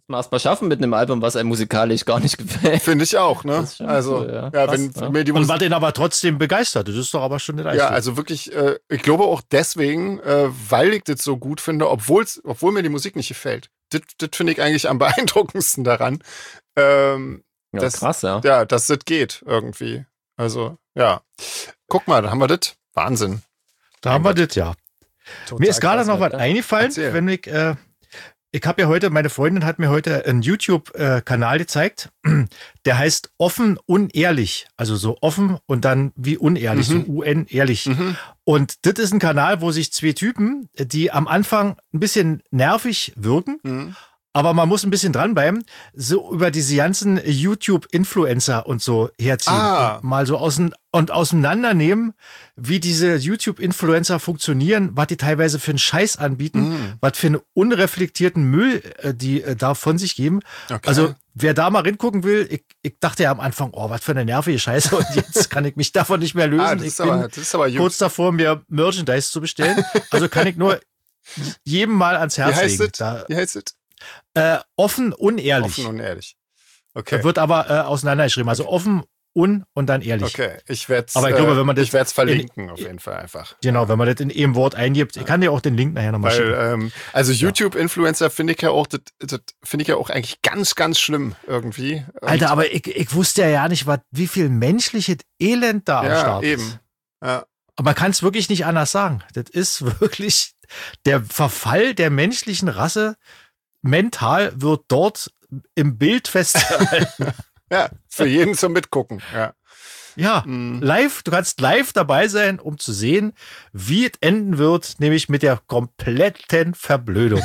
Mal erst mal schaffen mit einem Album, was einem musikalisch gar nicht gefällt. Finde ich auch, ne? Das ist schon Also, cool, ja. ja, Krass, wenn ja. mir die Und Musik war den aber trotzdem begeistert. Das ist doch aber schon eine Leistung. Ja, also wirklich, äh, ich glaube auch deswegen, äh, weil ich das so gut finde, obwohl's, obwohl mir die Musik nicht gefällt. Das, das finde ich eigentlich am beeindruckendsten daran. Ähm, Ja, das, krass, ja. Ja, dass das geht irgendwie. Also, ja. Guck mal, da haben wir das. Wahnsinn. Da haben wir das, ja. Total Mir ist gerade krass, noch was Alter. eingefallen, Erzähl. wenn ich, äh, ich habe ja heute, meine Freundin hat mir heute einen YouTube-Kanal gezeigt, der heißt Offen Unehrlich. Also so offen und dann wie unehrlich, Mhm. so U N ehrlich. Mhm. Und das ist ein Kanal, wo sich zwei Typen, die am Anfang ein bisschen nervig wirken, Mhm. aber man muss ein bisschen dranbleiben, so über diese ganzen YouTube-Influencer und so herziehen. Ah. Und mal so außen und auseinandernehmen, wie diese YouTube-Influencer funktionieren, was die teilweise für einen Scheiß anbieten, Mhm. was für einen unreflektierten Müll äh, die äh, da von sich geben. Okay. Also wer da mal hingucken will, ich, ich dachte ja am Anfang, oh, was für eine nervige Scheiße und jetzt kann ich mich davon nicht mehr lösen. ah, das ich ist, aber, bin das ist aber gut. kurz davor, mir Merchandise zu bestellen. Also kann ich nur jedem mal ans Wie Herz heißt legen. es? Da, Wie heißt es? äh, offen, unehrlich. Offen und ehrlich. Okay. Wird aber äh, auseinandergeschrieben. Also offen, un und dann ehrlich. Okay, ich werde es Aber ich glaube, wenn man das ich werd's verlinken, in- auf jeden Fall einfach. Genau, wenn man das in einem Wort eingibt. Ich kann dir auch den Link nachher nochmal Weil, schicken. ähm, also YouTube-Influencer finde ich ja auch, das, das finde ich ja auch eigentlich ganz, ganz schlimm irgendwie. Und, Alter, aber ich, ich wusste ja nicht, was, wie viel menschliches Elend da am ja, Start eben. ist. Ja. Aber man kann es wirklich nicht anders sagen. Das ist wirklich der Verfall der menschlichen Rasse. Mental wird dort im Bild festgehalten. ja, für jeden zum Mitgucken. Ja. Ja, Mhm. live, du kannst live dabei sein, um zu sehen, wie es enden wird, nämlich mit der kompletten Verblödung.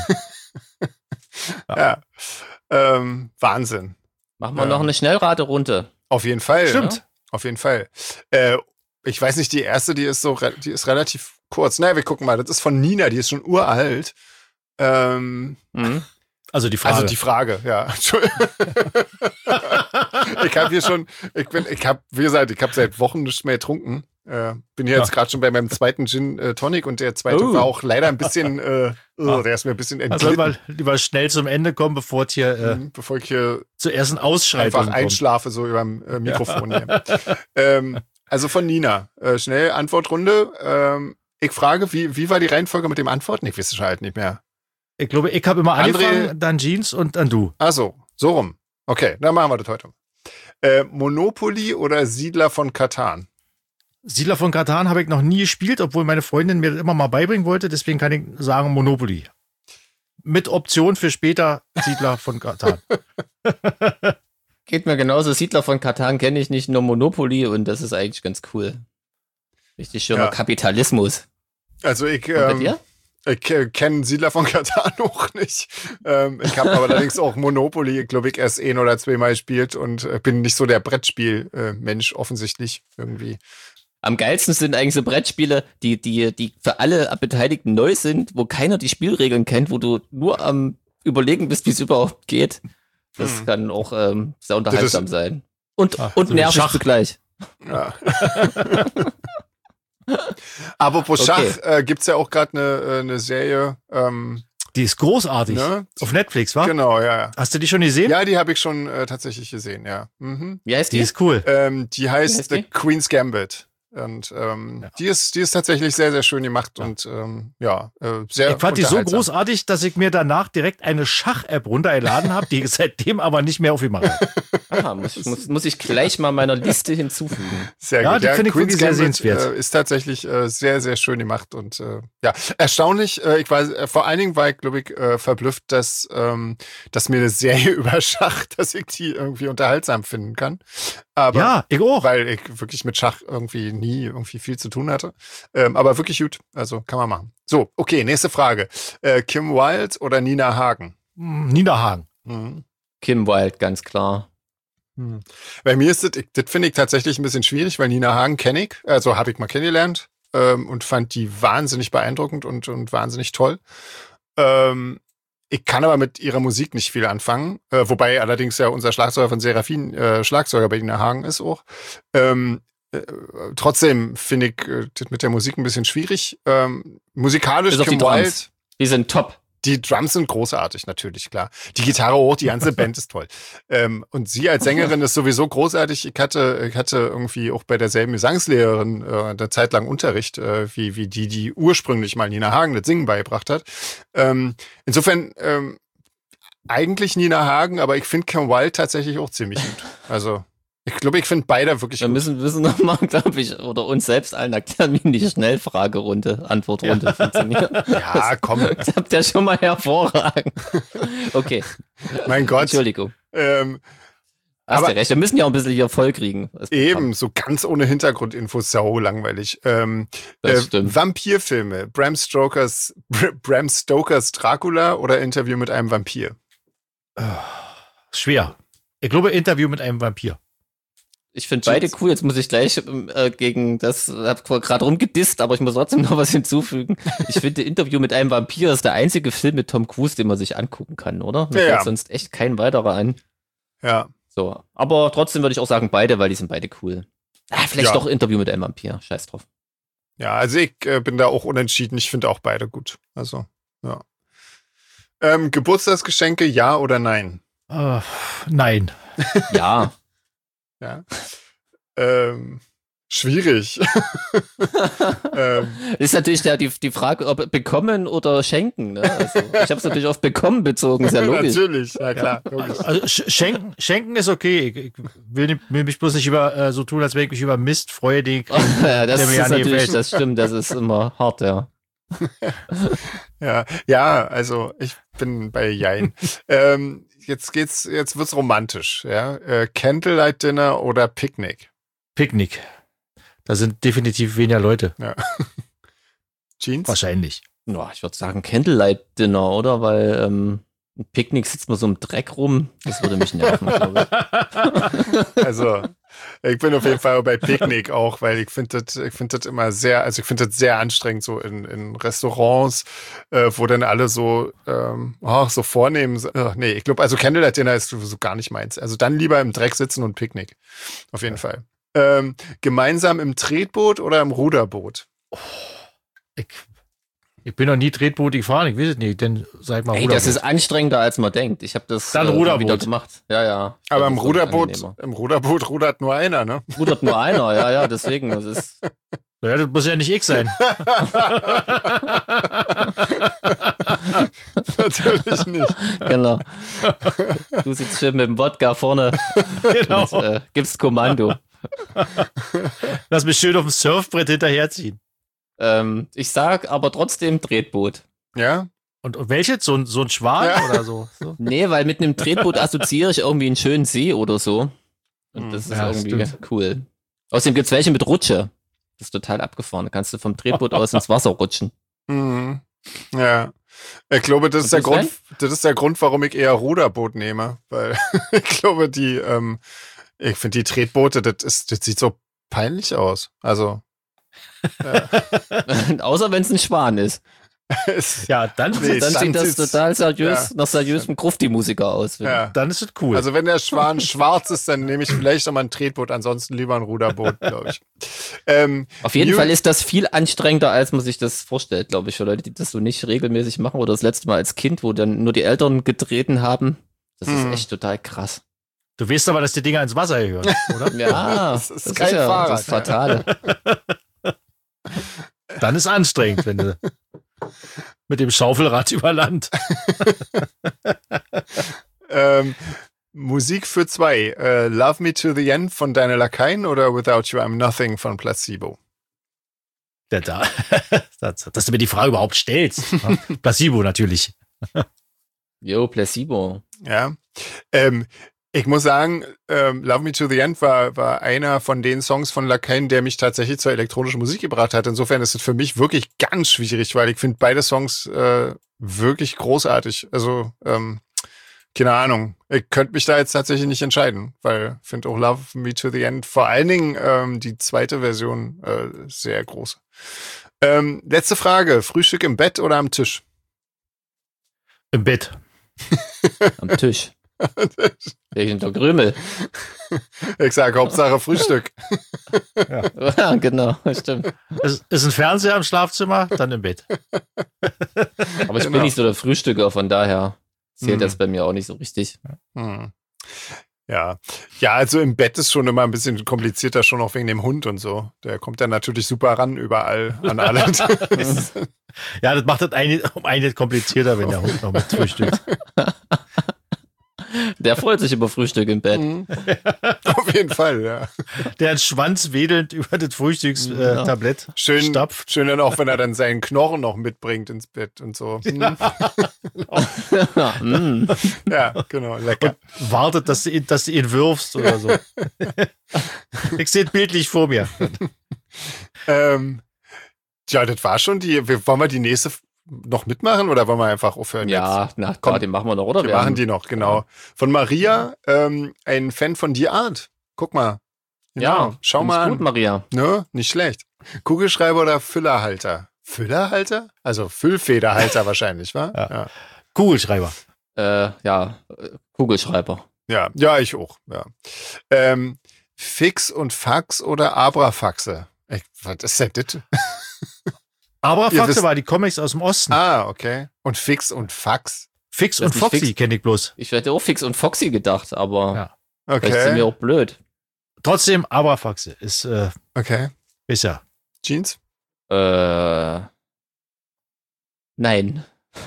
ja. Ähm, Wahnsinn. Machen wir Ja. noch eine Schnellraterunde. Auf jeden Fall. Stimmt. Ja? Auf jeden Fall. Äh, ich weiß nicht, die erste, die ist so, re- die ist relativ kurz. Naja, wir gucken mal. Das ist von Nina, die ist schon uralt. Ähm, Mhm. Also die Frage. Also die Frage, ja. Entschuldigung. ich habe hier schon, ich bin, ich habe, wie gesagt, ich habe seit Wochen nichts mehr getrunken. Äh, bin hier Ja. jetzt gerade schon bei meinem zweiten Gin äh, Tonic und der zweite Oh. war auch leider ein bisschen, äh, oh, der ist mir ein bisschen also soll entglitten, mal lieber schnell zum Ende kommen, bevor es hier äh, mhm, bevor ich hier zur ersten Ausschreitung einfach kommt. einschlafe, so über dem äh, Mikrofon hier. ähm, also von Nina, äh, schnell Antwortrunde. Ähm, ich frage, wie, wie war die Reihenfolge mit dem Antworten? Ich weiß es halt nicht mehr. Ich glaube, ich habe immer André- angefangen, dann Jeans und dann du. Ach so, so rum. Okay, dann machen wir das heute. Äh, Monopoly oder Siedler von Katan? Siedler von Katan habe ich noch nie gespielt, obwohl meine Freundin mir das immer mal beibringen wollte. Deswegen kann ich sagen Monopoly. Mit Option für später Siedler von Katan. Geht mir genauso. Siedler von Katan kenne ich nicht, nur Monopoly und das ist eigentlich ganz cool. Richtig schöner Ja. Kapitalismus. Also ich, Und bei ähm, dir? ich äh, kenne Siedler von Katan auch nicht. Ähm, ich habe aber allerdings auch Monopoly, glaube ich, erst ein oder zweimal gespielt und äh, bin nicht so der Brettspiel-Mensch offensichtlich irgendwie. Am geilsten sind eigentlich so Brettspiele, die, die, die für alle Beteiligten neu sind, wo keiner die Spielregeln kennt, wo du nur am Überlegen bist, wie es überhaupt geht. Das Hm. kann auch ähm, sehr unterhaltsam Das sein. Und, Ah, und so wie nervig Schach. zugleich. Ja. Apropos Okay. Schach, äh, gibt's ja auch gerade eine äh, eine Serie. Ähm, Die ist großartig. ne? Auf Netflix, wa? Genau, ja. ja. Hast du die schon gesehen? Ja, die habe ich schon äh, tatsächlich gesehen, ja. Mhm. Wie heißt Die die? ist cool. Ähm, die heißt, heißt The die? Queen's Gambit. Und ähm, Ja. die ist, die ist tatsächlich sehr, sehr schön gemacht und ähm, ja, äh, sehr Ich fand die so unterhaltsam. großartig, dass ich mir danach direkt eine Schach-App runtergeladen habe, die ich seitdem aber nicht mehr aufgemacht habe. Aha, muss, muss, muss ich gleich mal meiner Liste hinzufügen. Sehr Ja, gut. die finde ich wirklich sehr sehenswert. Äh, ist tatsächlich äh, sehr, sehr schön gemacht und äh, ja, erstaunlich. Äh, ich weiß, äh, vor allen Dingen war ich, glaube ich, äh, verblüfft, dass, ähm, dass mir eine Serie über Schach, dass ich die irgendwie unterhaltsam finden kann. Aber Ja, ich auch. weil ich wirklich mit Schach irgendwie nie irgendwie viel zu tun hatte. Ähm, aber wirklich gut. Also kann man machen. So, okay, nächste Frage. Äh, Kim Wilde oder Nina Hagen? Hm, Niederhagen. Mhm. Kim Wilde, ganz klar. Hm. Bei mir ist das, ich- das finde ich tatsächlich ein bisschen schwierig, weil Nina Hagen kenne ich, also habe ich mal kennengelernt ähm, und fand die wahnsinnig beeindruckend und, und wahnsinnig toll. Ähm, ich kann aber mit ihrer Musik nicht viel anfangen, äh, wobei allerdings ja unser Schlagzeuger von Seraphin äh, Schlagzeuger bei Nina Hagen ist auch. Ähm, äh, trotzdem finde ich äh, das mit der Musik ein bisschen schwierig. Ähm, musikalisch Bis auf die Kim Wilde. Drums. Die sind top. die Drums sind großartig, natürlich, klar. Die Gitarre hoch, die ganze Band ist toll. Ähm, und sie als Sängerin ist sowieso großartig. Ich hatte, ich hatte irgendwie auch bei derselben Gesangslehrerin äh, eine Zeit lang Unterricht, äh, wie, wie die, die ursprünglich mal Nina Hagen das Singen beigebracht hat. Ähm, insofern ähm, eigentlich Nina Hagen, aber ich finde Kim Wilde tatsächlich auch ziemlich gut. Also ich glaube, ich finde beide wirklich Wir gut. müssen, müssen nochmal, glaube ich, oder uns selbst allen erklären, wie die Schnellfragerunde, Antwortrunde Ja. funktioniert. Ja, komm. Das habt ihr schon mal hervorragend. Okay. Mein Gott. Entschuldigung. Ähm, Hast aber du recht. Wir müssen ja auch ein bisschen hier voll kriegen. Das eben, Programm. so ganz ohne Hintergrundinfos, sau langweilig. Ähm, Das äh, stimmt. Vampirfilme, Bram Stokers, Br- Bram Stokers Dracula oder Interview mit einem Vampir? Schwer. Ich glaube, Interview mit einem Vampir. Ich finde beide cool. Jetzt muss ich gleich äh, gegen das, hab gerade rumgedisst, aber ich muss trotzdem noch was hinzufügen. Ich finde, Interview mit einem Vampir ist der einzige Film mit Tom Cruise, den man sich angucken kann, oder? Mir Ja, fällt ja. sonst echt kein weiterer an. Ja. So. Aber trotzdem würde ich auch sagen, beide, weil die sind beide cool. Ah, vielleicht Ja. doch Interview mit einem Vampir. Scheiß drauf. Ja, also ich äh, bin da auch unentschieden. Ich finde auch beide gut. Also, ja. Ähm, Geburtstagsgeschenke, ja oder nein? Äh, nein. Ja. Ja. ähm, schwierig. ähm, Ist natürlich der, die, die Frage, ob bekommen oder schenken. Ne? Also, ich habe es natürlich auf bekommen bezogen, ist ja logisch. Natürlich, ja klar. Logisch. Also sch- schenken, schenken ist okay. Ich, ich will, nicht- will mich bloß nicht über äh, so tun, als wenn ich mich über Mist freue, den ich Ja, das der mir ist ja nie natürlich, gefällt. das stimmt, das ist immer hart, ja. Ja, ja, also ich bin bei Jein. ähm, jetzt geht's, jetzt wird's romantisch, ja. Äh, Candlelight Dinner oder Picknick? Picknick. Da sind definitiv weniger Leute. Ja. Jeans? Wahrscheinlich. Ja, ich würde sagen Candlelight Dinner, oder? Weil ähm, ein Picknick sitzt man so im Dreck rum. Das würde mich nerven, glaube ich. Also, ich bin auf jeden Fall bei Picknick auch, weil ich finde das, ich finde das immer sehr, also ich finde das sehr anstrengend, so in, in Restaurants, äh, wo dann alle so, ähm, ach, so vornehmen. Ach, nee, ich glaube, also Candlelight Dinner ist so gar nicht meins. Also dann lieber im Dreck sitzen und Picknick. Auf jeden Fall. Ähm, gemeinsam im Tretboot oder im Ruderboot? Ich, ich bin noch nie Tretboot gefahren, ich weiß es nicht. Denn sag mal, Ey, das ist anstrengender, als man denkt. Ich habe das Dann äh, Ruderboot. wieder gemacht. Ja, ja. Aber Das im ist wirklich Ruderboot, angenehmer. im Ruderboot rudert nur einer, ne? Rudert nur einer, ja, ja, deswegen. Das ist. Ja, das muss ja nicht ich sein. Natürlich nicht. Genau. Du sitzt schön mit dem Wodka vorne Genau. und äh, gibst Kommando. Lass mich schön auf dem Surfbrett hinterherziehen. Ähm, ich sag aber trotzdem Tretboot. Ja? Und, und welches? So, ein- so ein Schwan Ja. oder so? so? Nee, weil mit einem Tretboot assoziiere ich irgendwie einen schönen See oder so. Und das ist Ja, irgendwie stimmt. cool. Außerdem gibt's welche mit Rutsche. Das ist total abgefahren. Da kannst du vom Tretboot aus ins Wasser rutschen. Mhm. Ja. Ich glaube, das ist, Und der du, Grund, das ist der Grund, warum ich eher Ruderboot nehme. Weil ich glaube, die, ähm, ich finde die Tretboote, das, ist, das sieht so peinlich aus. Also, Außer wenn es ein Schwan ist. es, Ja, dann, Nee, Dann dann sieht das sieht's- total seriös, ja. nach seriösem Grufti-Musiker aus. finde ja. dann ist es cool. Also wenn der Schwan schwarz ist, dann nehme ich vielleicht nochmal ein Tretboot, ansonsten lieber ein Ruderboot, glaube ich. Ähm, ich. Auf jeden New- Fall ist das viel anstrengender, als man sich das vorstellt, glaube ich, für Leute, die das so nicht regelmäßig machen. Oder das letzte Mal als Kind, wo dann nur die Eltern getreten haben. Das ist Hm. echt total krass. du weißt aber, dass die Dinger ins Wasser gehören, oder? Ja, Das ist kein ja Fahrrad, das Fatale. Dann ist anstrengend, wenn du mit dem Schaufelrad über Land. ähm, Musik für zwei. Äh, Love Me to the End von Deine Lakaien oder Without You I'm Nothing von Placebo? Ja, da, dass, dass du mir die Frage überhaupt stellst. Placebo natürlich. Jo, Placebo. Ja. Ähm, ich muss sagen, ähm, Love Me to the End war, war einer von den Songs von Lakaien, der mich tatsächlich zur elektronischen Musik gebracht hat. Insofern ist es für mich wirklich ganz schwierig, weil ich finde beide Songs äh, wirklich großartig. Also, ähm, keine Ahnung. Ich könnte mich da jetzt tatsächlich nicht entscheiden, weil ich finde auch Love Me to the End, vor allen Dingen ähm, die zweite Version, äh, sehr groß. Ähm, letzte Frage. Frühstück im Bett oder am Tisch? Im Bett. Am Tisch. Wegen der Krümel. Ich sage Hauptsache Frühstück. Ja, genau, stimmt. Es ist ein Fernseher im Schlafzimmer, dann im Bett. Aber ich Genau. bin nicht so der Frühstücker, von daher zählt Mhm. das bei mir auch nicht so richtig. Hm. Ja. Ja, also im Bett ist schon immer ein bisschen komplizierter, schon auch wegen dem Hund und so. Der kommt dann natürlich super ran überall an alle. Ja, das macht das eine, um einiges komplizierter, wenn der Hund noch mit frühstückt. Der freut sich über Frühstück im Bett. Mhm. Auf jeden Fall, ja. Der hat Schwanz wedelnd über das Frühstückstablett äh, Ja. Tablett Schön, stapft. schön dann auch, wenn er dann seinen Knochen noch mitbringt ins Bett und so. Hm. Ja, mm. Ja, genau, lecker. Und wartet, dass du, ihn, dass du ihn wirfst oder so. Ich sehe es bildlich vor mir. Ähm, ja, das war schon die. wir- Wollen wir die nächste noch mitmachen oder wollen wir einfach aufhören Ja, jetzt? na Komm, klar, den machen wir noch, oder? Wir Wir machen haben- die noch, genau. Von Maria, ähm, ein Fan von The Art. Guck mal. Genau. Ja, Schau find mal ich an. gut, Maria. Ne? Nicht schlecht. Kugelschreiber oder Füllerhalter? Füllerhalter? Also Füllfederhalter wahrscheinlich, wa? Ja. Ja. Kugelschreiber. Äh, ja, äh, Kugelschreiber. Ja, ja, ich auch. Ja. Ähm, Fix und Fax oder Abrafaxe? Ich, was ist denn das? Aber Ihr Faxe wisst- war die Comics aus dem Osten. Ah, okay. Und Fix und Fax? Fix das und nicht Foxy Fix? kenne ich bloß. Ich hätte auch Fix und Foxy gedacht, aber Ja. vielleicht sind wir Okay. auch blöd. Trotzdem, Abrafaxe ist äh, Okay. besser. Jeans? Äh, nein.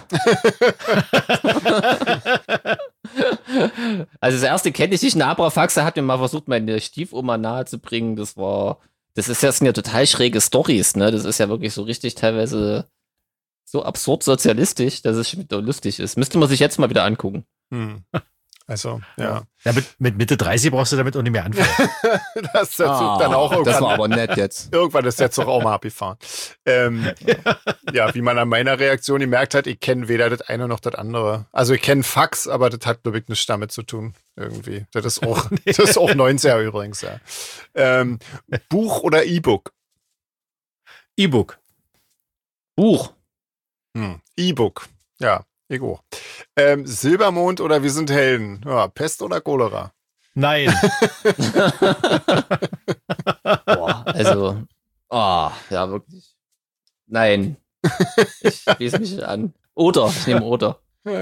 Also das erste kenne ich nicht. Eine Abrafaxe hat mir mal versucht, meine Stiefoma nahezubringen. Das war, das ist ja, das sind ja total schräge Storys, ne? Das ist ja wirklich so richtig teilweise so absurd sozialistisch, dass es schon wieder lustig ist. Müsste man sich jetzt mal wieder angucken. Hm. Also, ja. Ja, mit, mit Mitte dreißig brauchst du damit auch nicht mehr anfangen. Das ist dazu dann auch Ah, das war irgendwann. aber nett jetzt. Irgendwann ist jetzt doch auch mal abgefahren. Ähm, ja, wie man an meiner Reaktion gemerkt hat, ich kenne weder das eine noch das andere. Also ich kenne Fax, aber das hat, glaube ich, nichts damit zu tun. Irgendwie. Das ist auch, das ist auch neunziger übrigens, ja. Ähm, Buch oder E-Book? E-Book. Buch. Hm. E-Book. Ja, ich auch. Ähm, Silbermond oder Wir sind Helden? Ja, Pest oder Cholera? Nein. Boah, also, oh, ja, wirklich. Nein. Ich schließe mich an. Oder, ich nehme Oder.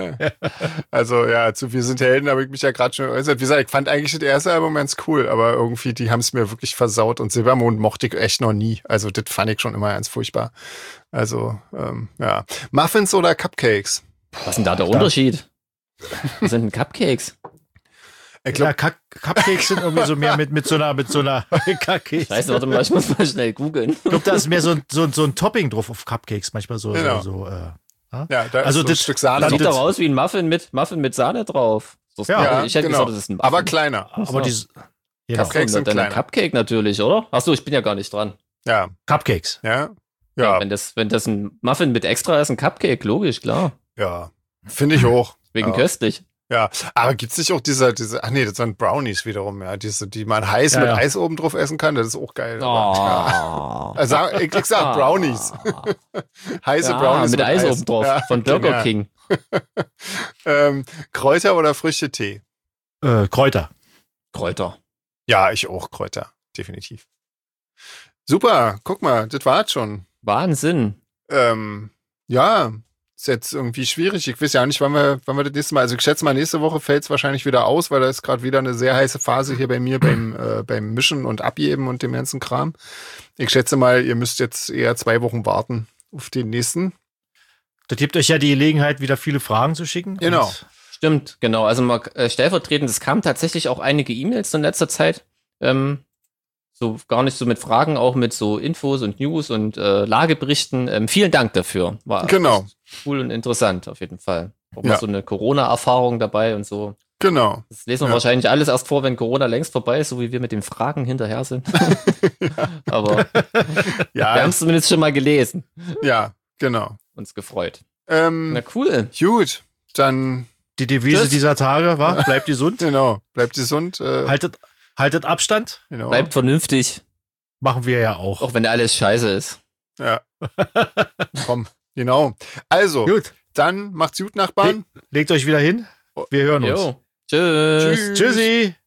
Also ja, zu Wir sind Helden habe ich mich ja gerade schon geäußert. Wie gesagt, ich fand eigentlich das erste Album ganz cool, aber irgendwie, die haben es mir wirklich versaut und Silbermond mochte ich echt noch nie. Also das fand ich schon immer ganz furchtbar. Also, ähm, ja. Muffins oder Cupcakes? Was ist denn da der Unterschied? Was sind denn Cupcakes? Ich Ja, glaube, Cup Cupcakes sind irgendwie so mehr mit, mit so einer, mit so einer Cupcakes. Scheiße, warte mal, ich muss mal schnell googeln. Ich glaube, da ist mehr so ein, so, ein- so ein Topping drauf auf Cupcakes. Manchmal so, Genau. so, so äh, ja, da also ist so ein das- Stück Sahne. Das sieht das- doch aus wie ein Muffin mit, Muffin mit Sahne drauf. Das Ja, ja, ich hätte genau. gesagt, das ist ein Muffin. Aber kleiner. Ach so. aber die genau, Cupcakes sind dann ein kleiner. Cupcake natürlich, oder? Achso, ich bin ja gar nicht dran. Ja, Cupcakes. ja, ja, Wenn das, wenn das ein Muffin mit extra ist, ein Cupcake, logisch, klar. ja. Finde ich auch. Wegen Ja. köstlich. Ja, aber gibt's nicht auch diese, diese, ach nee, das sind Brownies wiederum, ja, diese, die man heiß Ja, mit ja. Eis oben drauf essen kann, das ist auch geil. Oh. Aber, ja. Also, ich, ich sag Brownies. Heiße Ja, Brownies mit Eis oben drauf. Ja, von Burger genial. King. Ähm, Kräuter oder Früchtetee? Äh, Kräuter. Kräuter. Ja, ich auch Kräuter, definitiv. Super, guck mal, das war's schon. Wahnsinn. Ähm, ja, ist jetzt irgendwie schwierig. Ich weiß ja nicht, wann wir, wann wir das nächste Mal, also ich schätze mal, nächste Woche fällt es wahrscheinlich wieder aus, weil da ist gerade wieder eine sehr heiße Phase hier bei mir beim, äh, beim Mischen und Abgeben und dem ganzen Kram. Ich schätze mal, ihr müsst jetzt eher zwei Wochen warten auf den nächsten. Das gibt euch ja die Gelegenheit, wieder viele Fragen zu schicken. Genau. Und Stimmt, genau. Also mal äh, stellvertretend, es kamen tatsächlich auch einige E-Mails in letzter Zeit. Ähm, so gar nicht so mit Fragen, auch mit so Infos und News und äh, Lageberichten. Ähm, vielen Dank dafür. War Genau. echt cool und interessant auf jeden Fall. Auch Ja. mal so eine Corona-Erfahrung dabei und so. Genau. Das lesen wir Ja. wahrscheinlich alles erst vor, wenn Corona längst vorbei ist, so wie wir mit den Fragen hinterher sind. Aber wir Ja, haben es zumindest schon mal gelesen. ja, genau. Uns gefreut. Ähm, Na cool. gut, dann, die Devise Tschüss. dieser Tage war, bleibt gesund, genau, bleibt gesund. Äh, haltet, haltet Abstand. genau. Bleibt vernünftig, Machen wir ja auch. auch wenn alles scheiße ist. Ja. Komm, genau. Also, Gut, dann macht's gut, Nachbarn. legt euch wieder hin. Wir hören uns. Jo. Tschüss. Tschüss. Tschüssi.